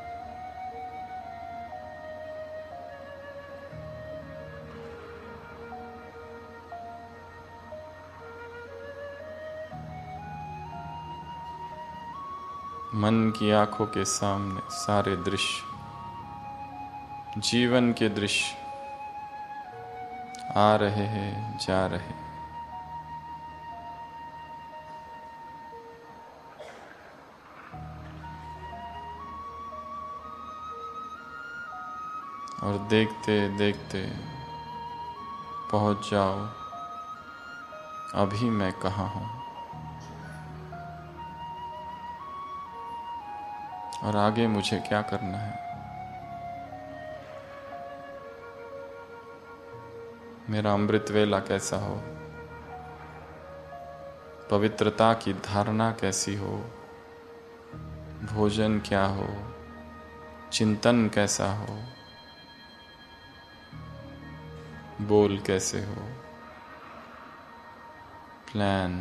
मन की आंखों के सामने सारे दृश्य, जीवन के दृश्य आ रहे हैं, जा रहे। और देखते देखते पहुंच जाओ, अभी मैं कहाँ हूं और आगे मुझे क्या करना है। मेरा अमृत वेला कैसा हो, पवित्रता की धारणा कैसी हो, भोजन क्या हो, चिंतन कैसा हो, बोल कैसे हो, प्लान।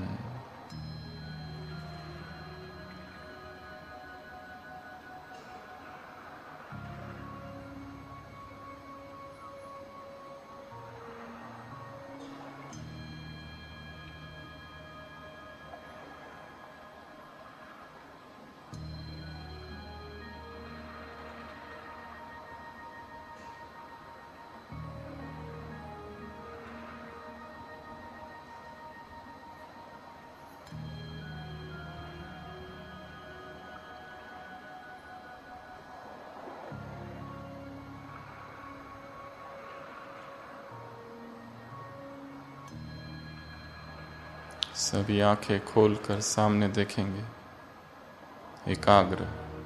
सभी आंखें खोलकर सामने देखेंगे, एकाग्र।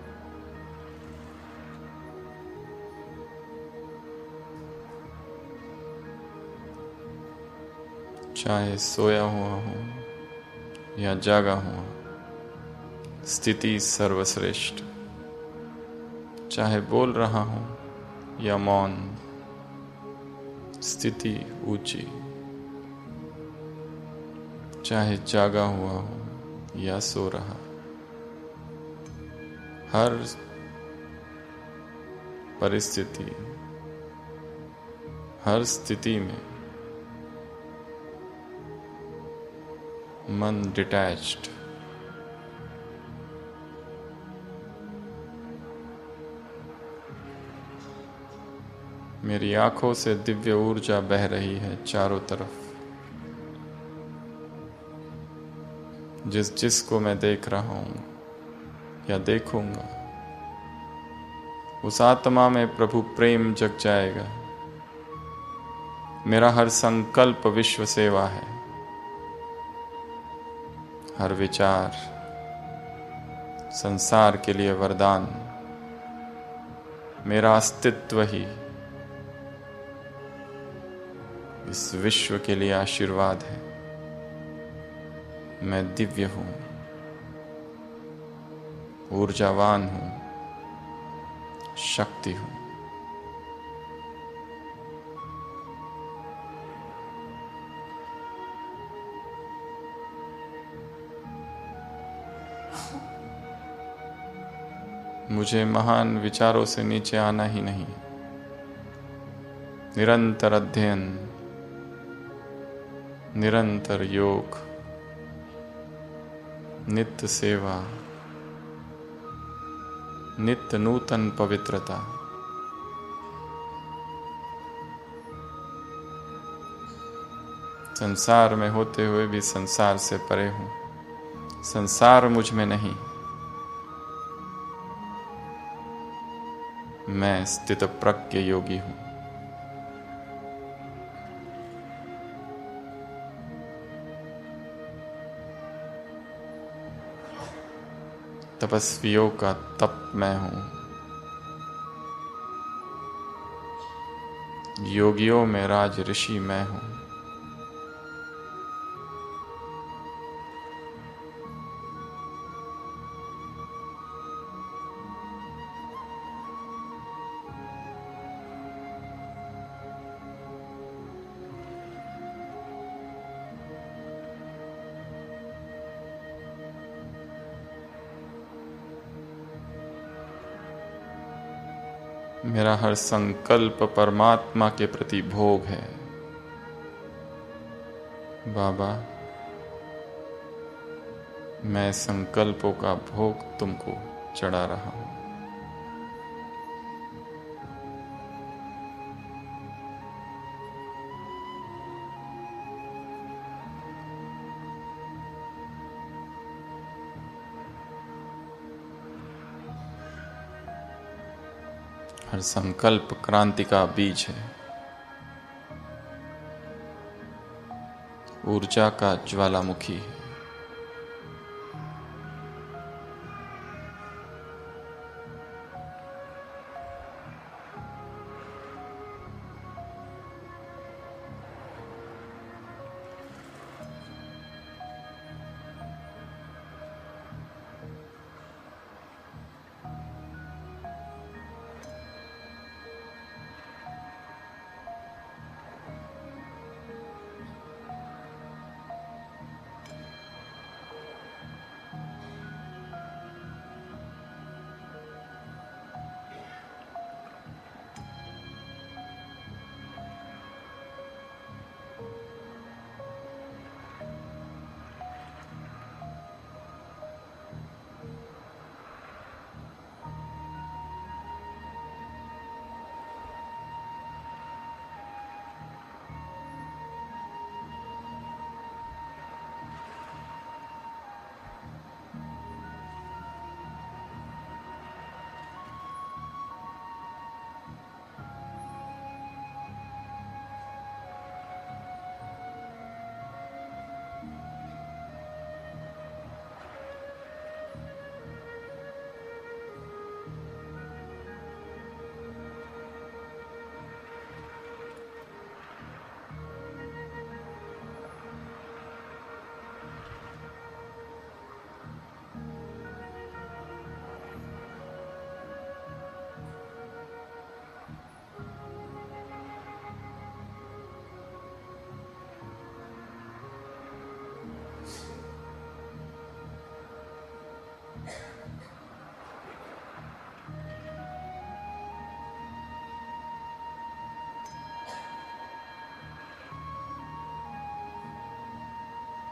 चाहे सोया हुआ हूं या जागा हुआ, स्थिति सर्वश्रेष्ठ। चाहे बोल रहा हूं या मौन, स्थिति ऊंची। चाहे जागा हुआ हो या सो रहा, हर परिस्थिति, हर स्थिति में मन डिटैच्ड। मेरी आंखों से दिव्य ऊर्जा बह रही है चारों तरफ। जिस जिस को मैं देख रहा हूं या देखूंगा, उस आत्मा में प्रभु प्रेम जग जाएगा। मेरा हर संकल्प विश्व सेवा है, हर विचार संसार के लिए वरदान। मेरा अस्तित्व ही इस विश्व के लिए आशीर्वाद है। मैं दिव्य हूं, ऊर्जावान हूं, शक्ति हूं। मुझे महान विचारों से नीचे आना ही नहीं। निरंतर अध्ययन, निरंतर योग, नित्य सेवा, नित्य नूतन पवित्रता। संसार में होते हुए भी संसार से परे हूं। संसार मुझ में नहीं, मैं स्थित प्रज्ञ योगी हूं। तपस्वियों का तप मैं हूं, योगियों में राज ऋषि मैं हूं। मेरा हर संकल्प परमात्मा के प्रति भोग है। बाबा, मैं संकल्पों का भोग तुमको चढ़ा रहा हूं। हर संकल्प क्रांति का बीज है, ऊर्जा का ज्वालामुखी है।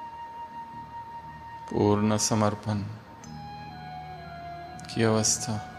पूर्ण समर्पण की अवस्था